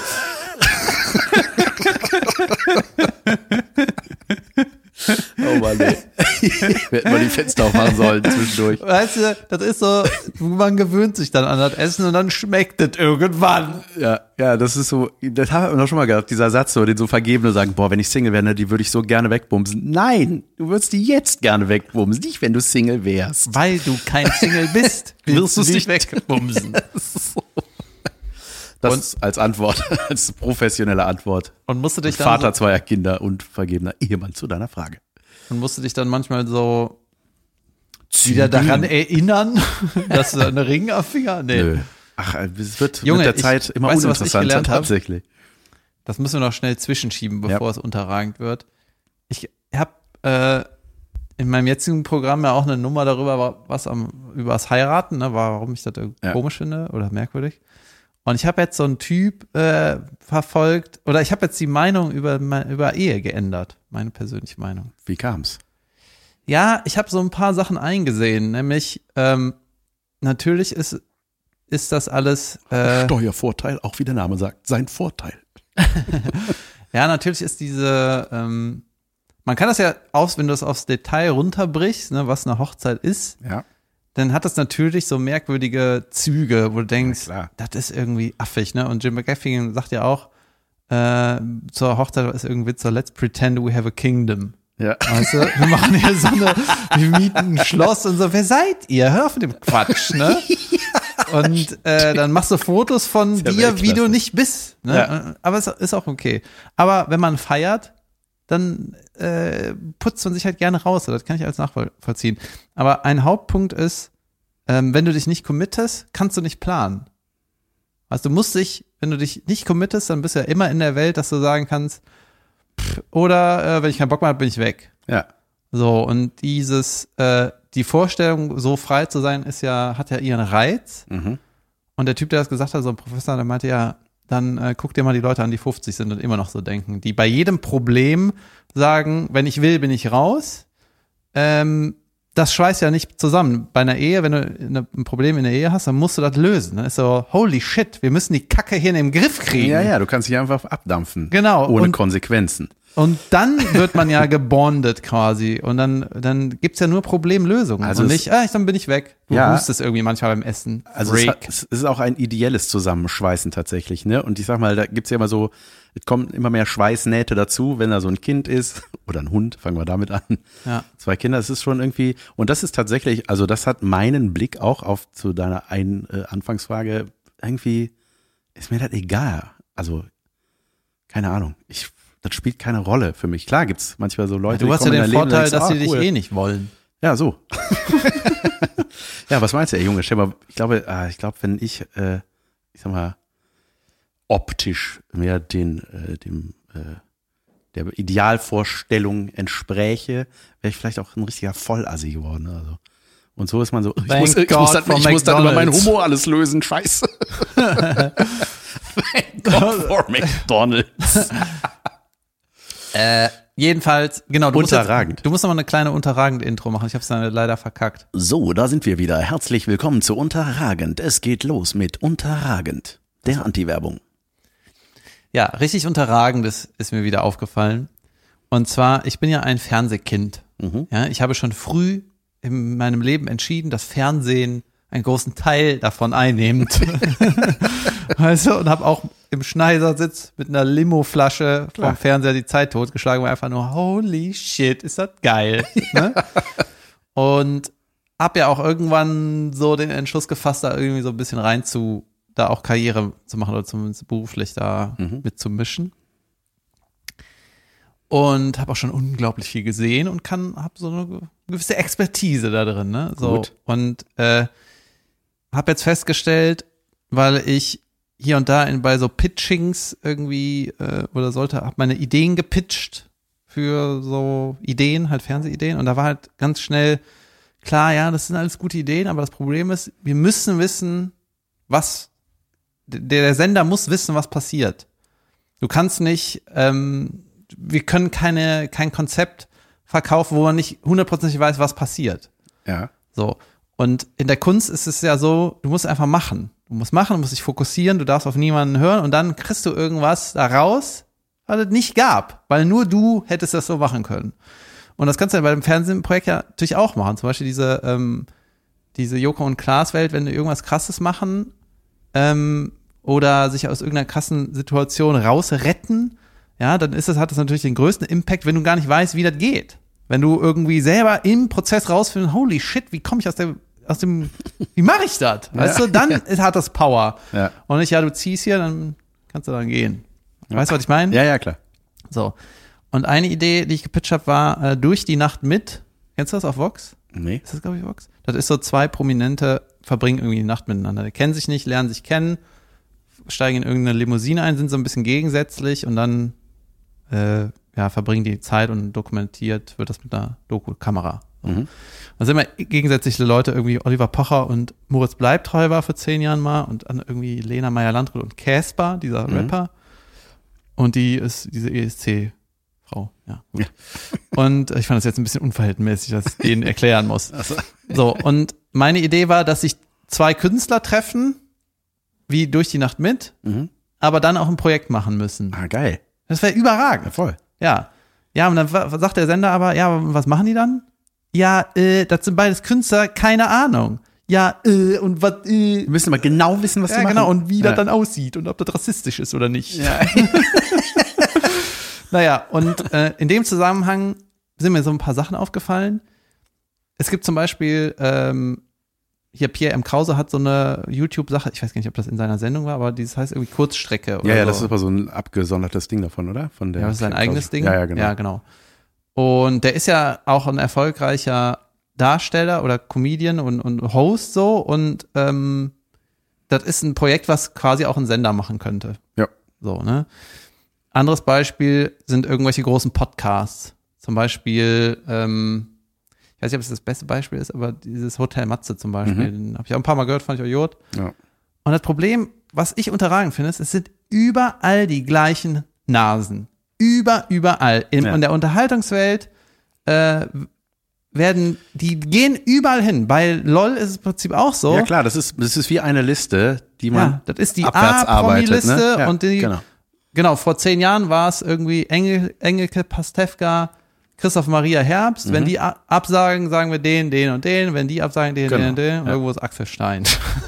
Oh Mann, ey. Wir hätten mal die Fenster aufmachen sollen zwischendurch. Weißt du, das ist so, man gewöhnt sich dann an das Essen und dann schmeckt es irgendwann. Ja, das ist so, das haben wir noch schon mal gehabt, dieser Satz, so, den so Vergebene sagen, boah, wenn ich Single wäre, die würde ich so gerne wegbumsen. Nein, du würdest die jetzt gerne wegbumsen, nicht wenn du Single wärst. Weil du kein Single bist, willst du es nicht wegbumsen. Das ist als Antwort, als professionelle Antwort. Und musst du dich dann Vater zweier Kinder und vergebener Ehemann zu deiner Frage. Und musst du dich dann manchmal so wieder daran erinnern, dass du einen Ring am Finger? Nee. Nö. Ach, es wird Junge, mit der Zeit immer weißt du, uninteressanter, tatsächlich. Das müssen wir noch schnell zwischenschieben, bevor es unterragend wird. Ich habe in meinem jetzigen Programm ja auch eine Nummer darüber, über das Heiraten, ne, warum ich das komisch finde oder merkwürdig. Und ich habe jetzt so einen Typ verfolgt, oder ich habe jetzt die Meinung über Ehe geändert, meine persönliche Meinung. Wie kam's? Ja, ich habe so ein paar Sachen eingesehen, nämlich natürlich ist das alles Steuervorteil, auch wie der Name sagt, sein Vorteil. Ja, natürlich ist diese man kann das ja wenn du es aufs Detail runterbrichst, ne, was eine Hochzeit ist, dann hat das natürlich so merkwürdige Züge, wo du denkst, das ist irgendwie affig, ne? Und Jim McGaffigan sagt ja auch, zur Hochzeit ist irgendwie so, let's pretend we have a kingdom. Ja. Weißt du, wir machen hier wir mieten ein Schloss und so, wer seid ihr? Hör auf mit dem Quatsch, ne? Und dann machst du Fotos von dir, wie du nicht bist, ne? Ja. Aber es ist auch okay. Aber wenn man feiert, dann putzt man sich halt gerne raus. Das kann ich alles nachvollziehen. Aber ein Hauptpunkt ist, wenn du dich nicht committest, kannst du nicht planen. Also du musst wenn du dich nicht committest, dann bist du ja immer in der Welt, dass du sagen kannst, oder wenn ich keinen Bock mehr habe, bin ich weg. Ja. So, und die Vorstellung, so frei zu sein, hat ja ihren Reiz. Mhm. Und der Typ, der das gesagt hat, so ein Professor, der meinte ja, dann guck dir mal die Leute an, die 50 sind und immer noch so denken, die bei jedem Problem sagen, wenn ich will, bin ich raus. Das schweißt ja nicht zusammen. Bei einer Ehe, wenn du ein Problem in der Ehe hast, dann musst du das lösen. Dann ist so, holy shit, wir müssen die Kacke hier in den Griff kriegen. Ja, du kannst dich einfach abdampfen. Genau. Ohne Konsequenzen. Und dann wird man ja gebondet quasi. Und dann gibt's ja nur Problemlösungen. Also und nicht, dann bin ich weg. Du hustest irgendwie manchmal beim Essen. Also es ist auch ein ideelles Zusammenschweißen tatsächlich, ne? Und ich sag mal, da gibt's ja immer so, es kommen immer mehr Schweißnähte dazu, wenn da so ein Kind ist oder ein Hund, fangen wir damit an. Ja. 2 Kinder, das ist schon irgendwie, und das ist tatsächlich, also das hat meinen Blick auch zu deiner Anfangsfrage, irgendwie ist mir das egal. Also, keine Ahnung, das spielt keine Rolle für mich. Klar gibt's manchmal so Leute, du hast ja den Vorteil, dass sie dich nicht wollen. Ja, so. Ja, was meinst du, ey Junge? Stell mal, ich glaube, wenn ich sag mal, optisch mehr der Idealvorstellung entspräche, wäre ich vielleicht auch ein richtiger Vollassi geworden. Also. Und so ist man so, ich muss dann über meinen Humor alles lösen, scheiße. Thank God for McDonald's. Jedenfalls, genau, du musst Unterragend. Du musst noch mal eine kleine Unterragend-Intro machen. Ich habe es dann leider verkackt. So, da sind wir wieder. Herzlich willkommen zu Unterragend. Es geht los mit Unterragend, der Anti-Werbung. Ja, richtig unterragend ist mir wieder aufgefallen. Und zwar, ich bin ja ein Fernsehkind. Mhm. Ja, ich habe schon früh in meinem Leben entschieden, dass Fernsehen einen großen Teil davon einnimmt. Weißt du, und habe auch im Schneidersitz mit einer Limo-Flasche vom Fernseher die Zeit totgeschlagen, war einfach nur, holy shit, ist das geil. Ne? Und hab ja auch irgendwann so den Entschluss gefasst, da irgendwie so ein bisschen da auch Karriere zu machen oder zumindest beruflich da mitzumischen. Und habe auch schon unglaublich viel gesehen und habe so eine gewisse Expertise da drin. Ne? So. Gut. Und habe jetzt festgestellt, weil ich hier und da bei so Pitchings irgendwie habe meine Ideen gepitcht für so Ideen, halt Fernsehideen. Und da war halt ganz schnell klar, ja, das sind alles gute Ideen, aber das Problem ist, wir müssen wissen, der Sender muss wissen, was passiert. Du kannst nicht, wir können kein Konzept verkaufen, wo man nicht hundertprozentig weiß, was passiert. Ja. So. Und in der Kunst ist es ja so, du musst einfach machen. Du musst dich fokussieren, du darfst auf niemanden hören und dann kriegst du irgendwas da raus, was es nicht gab, weil nur du hättest das so machen können. Und das kannst du ja bei dem Fernsehprojekt ja natürlich auch machen. Zum Beispiel diese Joko und Klaas Welt, wenn die irgendwas Krasses machen, oder sich aus irgendeiner krassen Situation rausretten, ja, dann hat das natürlich den größten Impact, wenn du gar nicht weißt, wie das geht. Wenn du irgendwie selber im Prozess rausfindest, holy shit, wie komme ich wie mache ich das? Weißt du, dann hat das Power. Ja. Und nicht, du ziehst hier, dann kannst du dann gehen. Weißt du, was ich meine? Ja, klar. So. Und eine Idee, die ich gepitcht habe, war Durch die Nacht mit. Kennst du das auf Vox? Nee. Ist das, glaube ich, Vox? Das ist so 2 Prominente verbringen irgendwie die Nacht miteinander. Die kennen sich nicht, lernen sich kennen, steigen in irgendeine Limousine ein, sind so ein bisschen gegensätzlich und dann verbringen die Zeit und dokumentiert wird das mit einer Doku-Kamera. So. Dann sind immer gegensätzliche Leute, irgendwie Oliver Pocher und Moritz Bleibtreu war vor 10 Jahren mal und dann irgendwie Lena Meyer-Landrut und Casper, dieser Rapper. Und die ist diese ESC-Frau, ja. Gut. Und ich fand das jetzt ein bisschen unverhältnismäßig, dass ich denen erklären muss. So, und meine Idee war, dass sich 2 Künstler treffen, wie durch die Nacht mit, aber dann auch ein Projekt machen müssen. Ah, geil. Das wäre überragend. Ja, voll. Ja. Ja, und dann sagt der Sender aber, ja, was machen die dann? Ja, das sind beides Künstler, keine Ahnung. Ja, und was, Wir müssen aber genau wissen, was die machen. Ja, genau, und wie das dann aussieht und ob das rassistisch ist oder nicht. Ja. Naja, und in dem Zusammenhang sind mir so ein paar Sachen aufgefallen. Es gibt zum Beispiel, hier Pierre M. Krause hat so eine YouTube-Sache, ich weiß gar nicht, ob das in seiner Sendung war, aber dieses heißt irgendwie Kurzstrecke. Oder Ja, so. das ist aber so ein abgesondertes Ding davon, oder? Von der Das ist sein eigenes Ding. Ja, genau. Ja, genau. Und der ist ja auch ein erfolgreicher Darsteller oder Comedian und Host so und das ist ein Projekt, was quasi auch ein Sender machen könnte. Ja. So, ne? Anderes Beispiel sind irgendwelche großen Podcasts. Zum Beispiel, ich weiß nicht, ob es das beste Beispiel ist, aber dieses Hotel Matze zum Beispiel, den habe ich auch ein paar Mal gehört, fand ich auch Jod. Ja. Und das Problem, was ich unterragend finde, ist, es sind überall die gleichen Nasen. Überall. In der Unterhaltungswelt die gehen überall hin. Bei LOL ist es im Prinzip auch so. Ja klar, das ist wie eine Liste, die man das ist die abwärts arbeitet. A-Promi-Liste Ne? Ja, und die, genau, vor 10 Jahren war es irgendwie Engelke Pastewka, Christoph Maria Herbst. Wenn die absagen, sagen wir den und den. Wenn die absagen, den und den. Und irgendwo ist Axel Stein.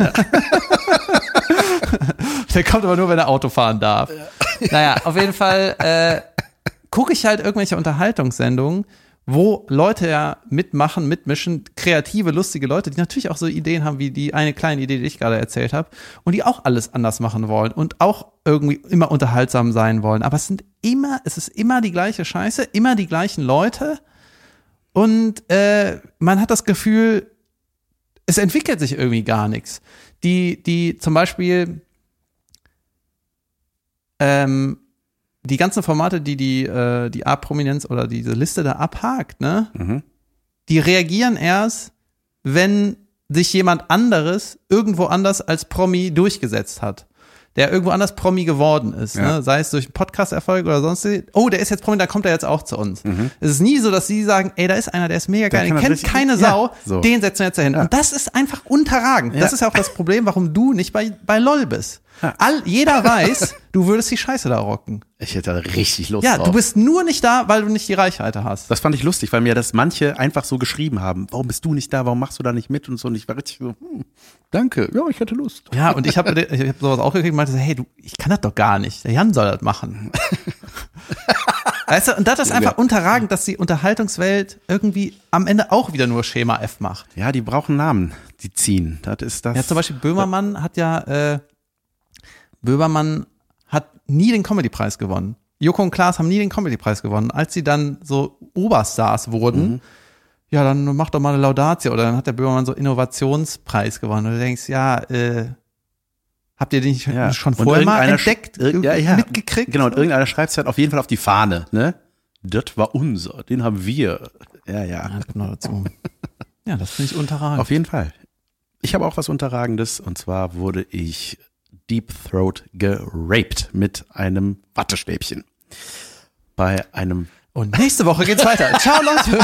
Der kommt aber nur, wenn er Auto fahren darf. Naja, auf jeden Fall gucke ich halt irgendwelche Unterhaltungssendungen, wo Leute ja mitmischen, kreative, lustige Leute, die natürlich auch so Ideen haben, wie die eine kleine Idee, die ich gerade erzählt habe, und die auch alles anders machen wollen und auch irgendwie immer unterhaltsam sein wollen. Aber es ist immer die gleiche Scheiße, immer die gleichen Leute und man hat das Gefühl, es entwickelt sich irgendwie gar nichts. Die zum Beispiel die ganzen Formate, die A-Prominenz oder diese Liste da abhakt, ne? Die reagieren erst, wenn sich jemand anderes irgendwo anders als Promi durchgesetzt hat. Der irgendwo anders Promi geworden ist, ne? Sei es durch einen Podcast-Erfolg oder sonst. Oh, der ist jetzt Promi, da kommt er jetzt auch zu uns. Es ist nie so, dass sie sagen, ey, da ist einer, der ist mega geil, den kennt keine Sau, den setzen wir jetzt dahin. Und das ist einfach unterragend. Das ist ja auch das Problem, warum du nicht bei LOL bist. Jeder weiß, du würdest die Scheiße da rocken. Ich hätte da richtig Lust drauf. Ja, du bist nur nicht da, weil du nicht die Reichweite hast. Das fand ich lustig, weil mir das manche einfach so geschrieben haben. Warum bist du nicht da? Warum machst du da nicht mit? Und so. Und ich war richtig so, danke, ja, ich hätte Lust. Ja, und ich hab sowas auch gekriegt und meinte so, hey, ich kann das doch gar nicht. Der Jan soll das machen. Weißt du, und das ist einfach unterragend, dass die Unterhaltungswelt irgendwie am Ende auch wieder nur Schema F macht. Ja, die brauchen Namen, die ziehen. Das ist das. Ja, zum Beispiel Böhmermann hat nie den Comedy-Preis gewonnen. Joko und Klaas haben nie den Comedy-Preis gewonnen. Als sie dann so Oberstars wurden, ja, dann mach doch mal eine Laudatio. Oder dann hat der Böhmermann so Innovationspreis gewonnen. Und du denkst, ja, habt ihr den nicht schon vorher mal entdeckt, mitgekriegt? Genau, und irgendeiner schreibt es halt auf jeden Fall auf die Fahne, ne? Das war unser, den haben wir. Ja, das kommt noch dazu. Ja, das finde ich unterragend. Auf jeden Fall. Ich habe auch was Unterragendes, und zwar wurde ich Deep Throat geraped mit einem Wattestäbchen. Bei einem. Und nächste Woche geht's weiter. Ciao,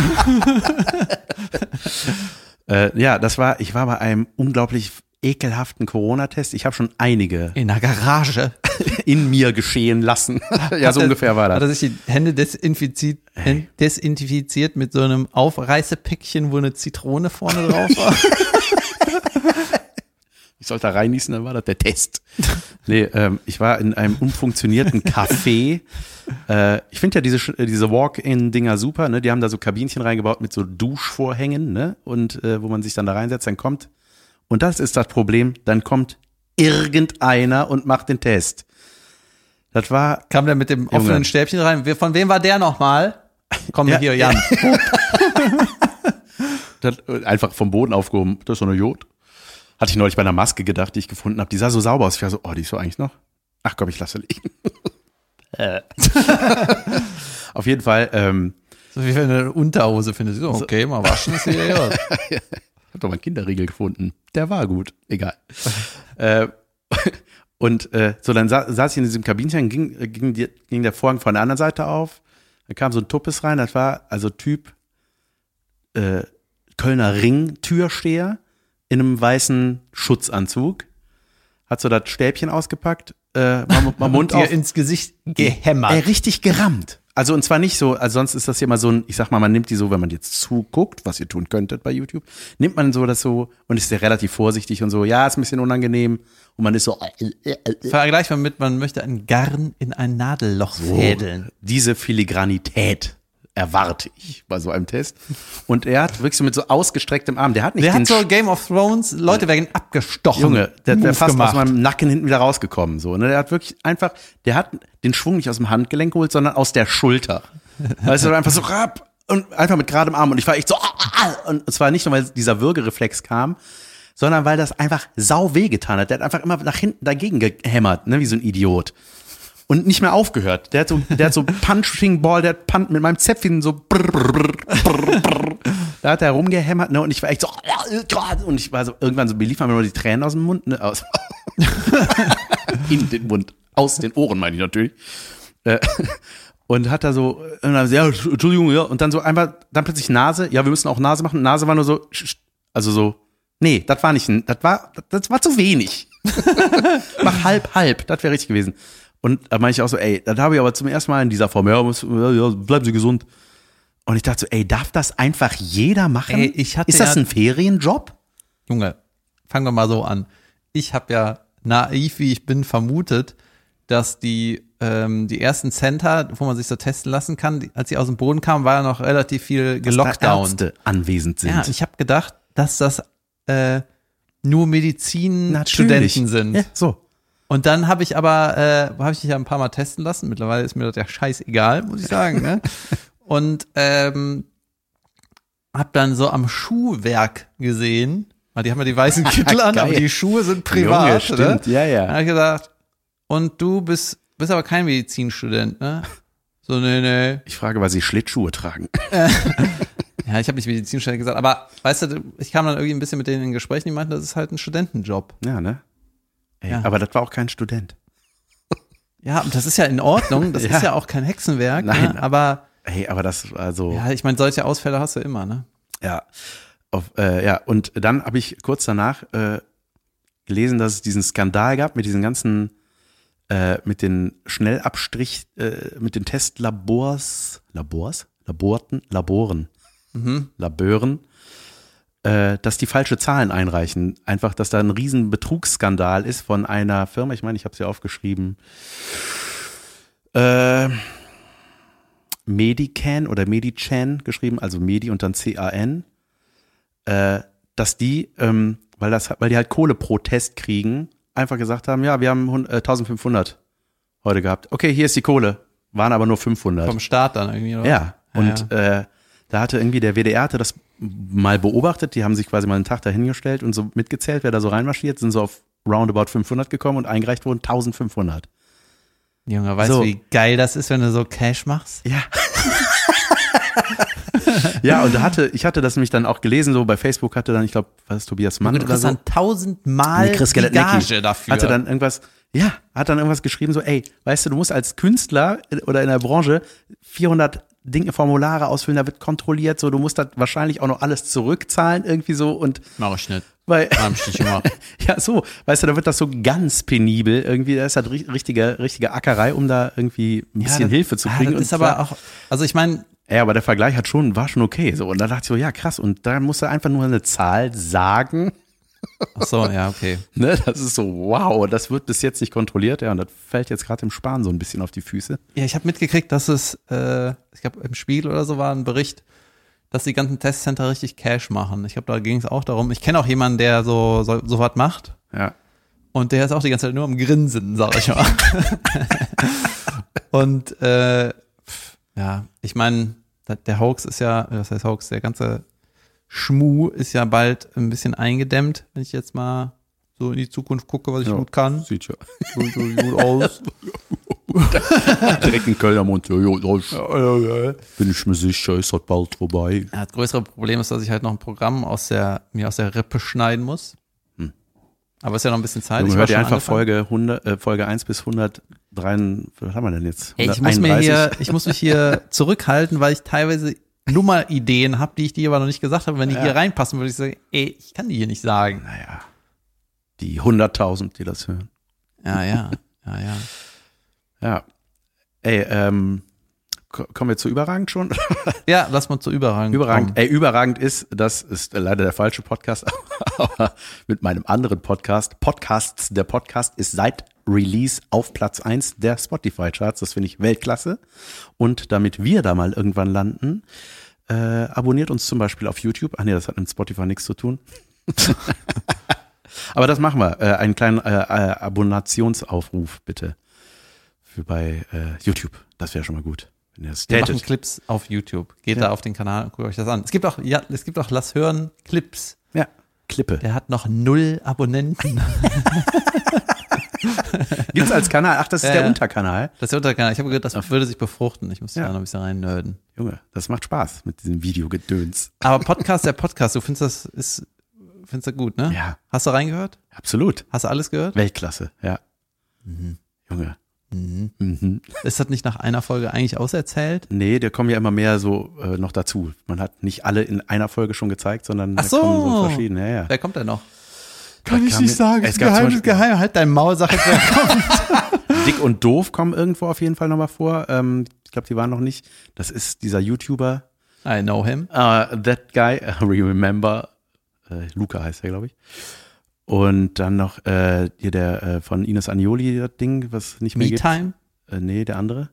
Leute. Ich war bei einem unglaublich ekelhaften Corona-Test. Ich habe schon einige in der Garage in mir geschehen lassen. Ja, so ungefähr war das. Hat er sich die Hände desinfiziert mit so einem Aufreißepäckchen, wo eine Zitrone vorne drauf war? Ich sollte da reinniesen, dann war das der Test. Nee, ich war in einem umfunktionierten Café. Ich finde ja diese Walk-in-Dinger super, ne? Die haben da so Kabinchen reingebaut mit so Duschvorhängen, ne? Und wo man sich dann da reinsetzt, dann kommt, und das ist das Problem, dann kommt irgendeiner und macht den Test. Das war. Kam der mit dem offenen Stäbchen rein? Von wem war der nochmal? Komm hier, Jan. Das, einfach vom Boden aufgehoben. Das ist so eine Jod. Hatte ich neulich bei einer Maske gedacht, die ich gefunden habe. Die sah so sauber aus. Ich war so, die ist so eigentlich noch. Ach komm, ich lasse liegen. Auf jeden Fall, So wie wenn du eine Unterhose findest. So, okay, mal waschen ist hier ja. ich habe doch mal einen Kinderriegel gefunden. Der war gut. Egal. Und so, dann saß ich in diesem Kabinchen, ging der Vorhang von der anderen Seite auf. Dann kam so ein Tuppes rein. Das war also Typ Kölner Ring-Türsteher in einem weißen Schutzanzug. Hat so das Stäbchen ausgepackt, mal Mund auf. Ins Gesicht gehämmert. Richtig gerammt. Also und zwar nicht so, also sonst ist das ja immer so ein, ich sag mal, man nimmt die so, wenn man jetzt zuguckt, was ihr tun könntet bei YouTube, nimmt man so das so und ist ja relativ vorsichtig und so, ja, ist ein bisschen unangenehm und man ist so. Vergleichbar mit, man möchte ein Garn in ein Nadelloch fädeln. Diese Filigranität erwarte ich bei so einem Test. Und er hat wirklich so mit so ausgestrecktem Arm, der hat so Game of Thrones, Leute werden abgestochen. Junge, der wäre fast aus meinem Nacken hinten wieder rausgekommen. So, ne? Der hat wirklich einfach, der hat den Schwung nicht aus dem Handgelenk geholt, sondern aus der Schulter. Weißt du, einfach so und einfach mit geradem Arm. Und ich war echt so, und zwar nicht nur, weil dieser Würgereflex kam, sondern weil das einfach sau wehgetan hat. Der hat einfach immer nach hinten dagegen gehämmert, ne, wie so ein Idiot. Und nicht mehr aufgehört. Der hat so Punching Ball, der hat mit meinem Zäpfchen so da hat er rumgehämmert, ne, und ich war echt so und ich war so, irgendwann so, mir liefen mir nur die Tränen aus dem Mund, ne, aus in den Mund, aus den Ohren meine ich natürlich. Und hat da so, ja, Entschuldigung, ja, und dann so einfach, dann plötzlich Nase, ja, wir müssen auch Nase machen. Nase war nur so, also so, nee, das war zu wenig. Mach halb, das wäre richtig gewesen. Und da meine ich auch so, ey, das habe ich aber zum ersten Mal in dieser Form, ja, bleiben Sie gesund. Und ich dachte so, ey, darf das einfach jeder machen? Ey, ist das ein Ferienjob? Junge, fangen wir mal so an. Ich habe ja naiv, wie ich bin, vermutet, dass die ersten Center, wo man sich so testen lassen kann, als sie aus dem Boden kamen, war ja noch relativ viel gelockdownt. Dass da Ärzte anwesend sind. Ja, ich habe gedacht, dass das nur Medizinstudenten sind. Ja, so. Und dann habe ich mich ja ein paar Mal testen lassen. Mittlerweile ist mir das ja scheißegal, muss ich sagen. Ne? Und habe dann so am Schuhwerk gesehen, weil die haben ja die weißen Kittel an, aber die Schuhe sind privat. Junge, stimmt, ne? Ja. Da habe ich gedacht, und du bist aber kein Medizinstudent, ne? So, nee. Ich frage, weil sie Schlittschuhe tragen. Ja, ich habe nicht Medizinstudent gesagt, aber weißt du, ich kam dann irgendwie ein bisschen mit denen in Gesprächen, die meinten, das ist halt ein Studentenjob. Ja, ne? Ey, Ja. Aber das war auch kein Student. Ja, und das ist ja in Ordnung, das ist ja auch kein Hexenwerk, Nein. ne? Aber Hey, aber das, also. ja, ich meine, solche Ausfälle hast du immer, ne? Ja. Und dann habe ich kurz danach gelesen, dass es diesen Skandal gab mit diesen ganzen, mit den Schnellabstrich, mit den Laboren, dass die falsche Zahlen einreichen. Einfach, dass da ein riesen Betrugsskandal ist von einer Firma, ich meine, ich habe es ja aufgeschrieben, Medican oder Medichan geschrieben, also Medi und dann CAN, dass die, weil die halt Kohle pro Test kriegen, einfach gesagt haben, ja, wir haben 1500 heute gehabt. Okay, hier ist die Kohle. Waren aber nur 500. Vom Staat dann irgendwie, oder? Ja, und da hatte irgendwie der WDR hatte das mal beobachtet, die haben sich quasi mal einen Tag dahingestellt und so mitgezählt, wer da so reinmarschiert, sind so auf roundabout 500 gekommen und eingereicht wurden 1500. Junge, weißt du, So. wie geil das ist, wenn du so Cash machst? Ja. Ja, und ich hatte das nämlich dann auch gelesen, so bei Facebook hatte dann, ich glaube, was ist Tobias Mann Du oder kriegst so. dann 1000-mal Nee, Chris die Galetnicki Gage dafür. hat dann irgendwas geschrieben, so, ey, weißt du musst als Künstler oder in der Branche 400 Formulare ausfüllen, da wird kontrolliert, so, du musst da wahrscheinlich auch noch alles zurückzahlen, irgendwie so, und Mach ich nicht. weil, Hab ich nicht gemacht. ja, so, weißt du, da wird das so ganz penibel, irgendwie, da ist halt richtige Ackerei, um da irgendwie ein bisschen Hilfe zu kriegen. Das ist aber auch, also ich meine, ja, aber der Vergleich war schon okay, so, und da dachte ich so, ja, krass, und da musst du einfach nur eine Zahl sagen. ach so, ja, okay. Ne, das ist so, wow, das wird bis jetzt nicht kontrolliert, ja, und das fällt jetzt gerade im Spahn so ein bisschen auf die Füße. Ja, ich habe mitgekriegt, dass es, ich glaube, im Spiegel oder so war ein Bericht, dass die ganzen Testcenter richtig Cash machen. Ich glaube, da ging es auch darum. Ich kenne auch jemanden, der so was macht. Ja. Und der ist auch die ganze Zeit nur am Grinsen, sag ich mal. Und ja, ich meine, der Hoax ist ja, was heißt Hoax, der ganze Schmuh ist ja bald ein bisschen eingedämmt, wenn ich jetzt mal so in die Zukunft gucke, was ich gut kann. Sieht ja Gut aus. Direkt ein Kölner Mund. Ja, bin ich mir sicher, ist das bald vorbei. Ja, das größere Problem ist, dass ich halt noch ein Programm mir aus der Rippe schneiden muss. Aber es ist ja noch ein bisschen Zeit. Ich hört ihr einfach Folge 1 bis 103, was haben wir denn jetzt? Ey, ich muss mich hier zurückhalten, weil ich teilweise Nummerideen habe, die ich dir aber noch nicht gesagt habe. Wenn die hier reinpassen, würde ich sagen, ey, ich kann die hier nicht sagen. Naja, die 100.000, die das hören. Ja. Ja. Ey, kommen wir zu überragend schon? Ja, lass mal zu überragend. Überragend ist, das ist leider der falsche Podcast, aber mit meinem anderen Podcast, der Podcast ist seit Release auf Platz 1 der Spotify-Charts. Das finde ich Weltklasse. Und damit wir da mal irgendwann landen, abonniert uns zum Beispiel auf YouTube. Ach nee, das hat mit Spotify nichts zu tun. Aber das machen wir. Einen kleinen Abonnationsaufruf bitte bei YouTube. Das wäre schon mal gut. Wenn ihr das Wir machen Clips auf YouTube. Geht da auf den Kanal und guckt euch das an. Es gibt auch Lass hören Clips. Ja, Klippe. Der hat noch 0 Abonnenten. Gibt's als Kanal? Ach, das ist der Unterkanal. Das ist der Unterkanal. Ich habe gehört, das würde sich befruchten. Ich muss da noch ein bisschen rein nerden. Junge, das macht Spaß mit diesem Videogedöns. Aber der Podcast, du findest das gut, ne? Ja. Hast du reingehört? Absolut. Hast du alles gehört? Weltklasse, ja. Junge. Ist das nicht nach einer Folge eigentlich auserzählt? Nee, da kommen ja immer mehr so noch dazu. Man hat nicht alle in einer Folge schon gezeigt, sondern da kommen so verschiedene. Ja. Wer kommt denn noch? Kann ich nicht sagen. Es ist geheim. Halt dein Maul, sag jetzt, wer kommt. Dick und Doof kommen irgendwo auf jeden Fall nochmal vor. Ich glaube, die waren noch nicht. Das ist dieser YouTuber. I know him. That guy, remember. Luca heißt er, glaube ich. Und dann noch hier der von Ines Agnoli, das Ding, was nicht mehr gibt. Me-Time? Nee, der andere.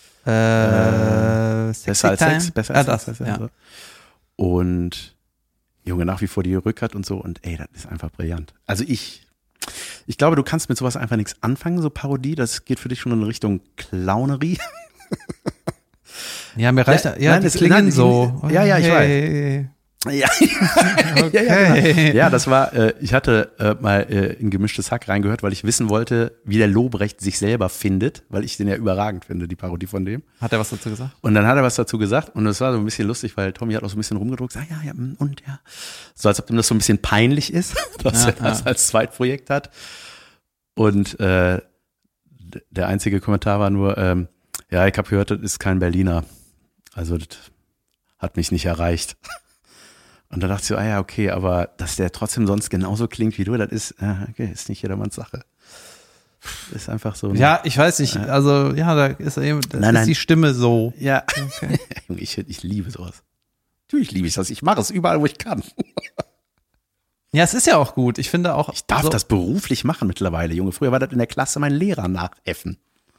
Besser als Sex. Besser als Sex. Ja. So. Und Junge, nach wie vor die Rückert und so. Und ey, das ist einfach brillant. Also ich glaube, du kannst mit sowas einfach nichts anfangen, so Parodie. Das geht für dich schon in Richtung Clownerie. Ja, mir reicht die klingen so. Ja, ich weiß. Ja. Okay. Ja, das war, ich hatte mal in Gemischtes Hack reingehört, weil ich wissen wollte, wie der Lobrecht sich selber findet, weil ich den ja überragend finde, die Parodie von dem. Hat er was dazu gesagt? Und dann hat er was dazu gesagt und es war so ein bisschen lustig, weil Tommy hat auch so ein bisschen rumgedruckt, sagt, ja, und ja. So als ob ihm das so ein bisschen peinlich ist, dass er das als Zweitprojekt hat. Und der einzige Kommentar war nur, ja, ich habe gehört, das ist kein Berliner. Also das hat mich nicht erreicht. Und da dachte ich so, okay, aber dass der trotzdem sonst genauso klingt wie du, das ist, okay, ist nicht jedermanns Sache. Ist einfach so. Ja, ich weiß nicht, also, da ist eben, ist die Stimme so. Ja, okay. Ich liebe sowas. Natürlich liebe ich das, ich mache es überall, wo ich kann. Ja, es ist ja auch gut, ich finde auch. Ich darf das beruflich machen mittlerweile, Junge. Früher war das in der Klasse mein Lehrer nachäffen.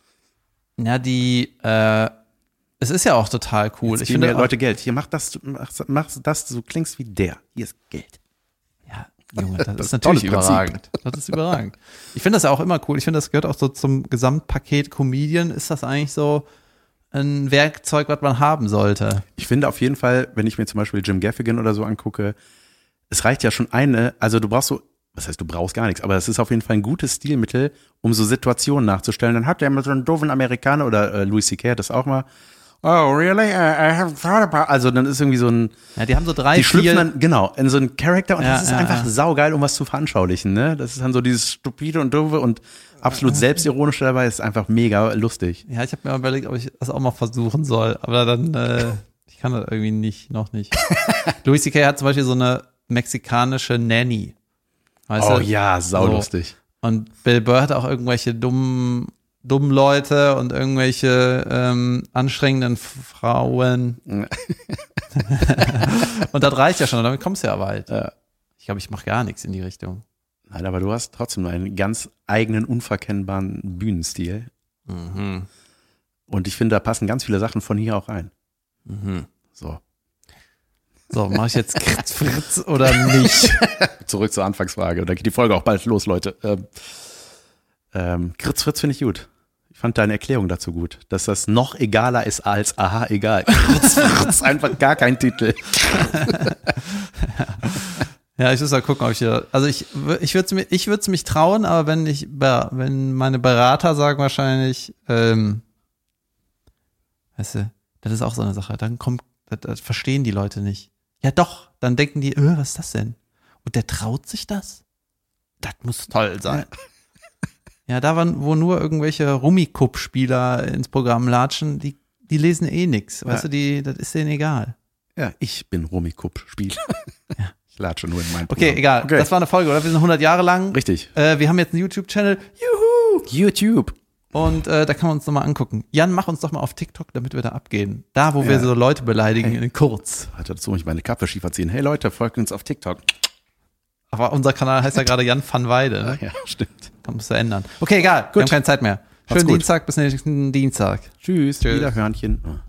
Ja, es ist ja auch total cool. Ich finde Leute Geld. Hier, mach das, du klingst wie der. Hier ist Geld. Ja, Junge, das ist natürlich überragend. Das ist überragend. Ich finde das ja auch immer cool. Ich finde, das gehört auch so zum Gesamtpaket Comedian. Ist das eigentlich so ein Werkzeug, was man haben sollte? Ich finde auf jeden Fall, wenn ich mir zum Beispiel Jim Gaffigan oder so angucke, es reicht ja schon also du brauchst was heißt, du brauchst gar nichts, aber es ist auf jeden Fall ein gutes Stilmittel, um so Situationen nachzustellen. Dann habt ihr immer so einen doofen Amerikaner oder Louis C.K. hat das auch mal. Oh, really? I haven't thought about. Also dann ist irgendwie so ein. Ja, die haben so 3, 4. Die schlüpfen dann, genau, in so einen Charakter und das ist einfach saugeil, um was zu veranschaulichen, ne? Das ist dann so dieses stupide und doofe und absolut selbstironische dabei, ist einfach mega lustig. Ja, ich habe mir mal überlegt, ob ich das auch mal versuchen soll, aber dann, ich kann das irgendwie noch nicht. Louis C.K. hat zum Beispiel so eine mexikanische Nanny. Weißt du? Ja, saulustig. So. Und Bill Burr hat auch irgendwelche dummen Leute und irgendwelche anstrengenden Frauen. Und das reicht ja schon, damit kommst du ja bald. Ja. Ich glaube, ich mache gar nichts in die Richtung. Nein, aber du hast trotzdem einen ganz eigenen, unverkennbaren Bühnenstil. Mhm. Und ich finde, da passen ganz viele Sachen von hier auch rein. Mhm. So, mache ich jetzt Kritz Fritz oder nicht? Zurück zur Anfangsfrage. Da geht die Folge auch bald los, Leute. Kritz Fritz finde ich gut. Ich fand deine Erklärung dazu gut, dass das noch egaler ist als aha, egal. Kritz Fritz, einfach gar kein Titel. Ja, ich muss mal gucken, ob ich hier, also ich würde es mich trauen, aber wenn meine Berater sagen wahrscheinlich, weißt du, das ist auch so eine Sache, das verstehen die Leute nicht. Ja doch, dann denken die, was ist das denn? Und der traut sich das? Das muss toll sein. Ja, da wo nur irgendwelche Rummikub-Spieler ins Programm latschen, die lesen eh nix, weißt du, das ist denen egal. Ja, ich bin Rummikub-Spieler. Ja. Ich latsche nur in meinem Okay, Programm. egal. Das war eine Folge, oder? Wir sind 100 Jahre lang. Richtig. Wir haben jetzt einen YouTube-Channel. Juhu! YouTube. Und da kann man uns nochmal angucken. Jan, mach uns doch mal auf TikTok, damit wir da abgehen. Da, wo wir so Leute beleidigen, in kurz. Warte, dazu muss ich meine Kappe schiefer ziehen. Hey Leute, folgt uns auf TikTok. Aber unser Kanal heißt ja gerade Jan van Weide. Ne? Ja, stimmt. Kann man das ändern. Okay, egal. Wir haben keine Zeit mehr. Schönen gut. Dienstag, bis nächsten Dienstag. Tschüss. Tschüss. Wiederhörnchen.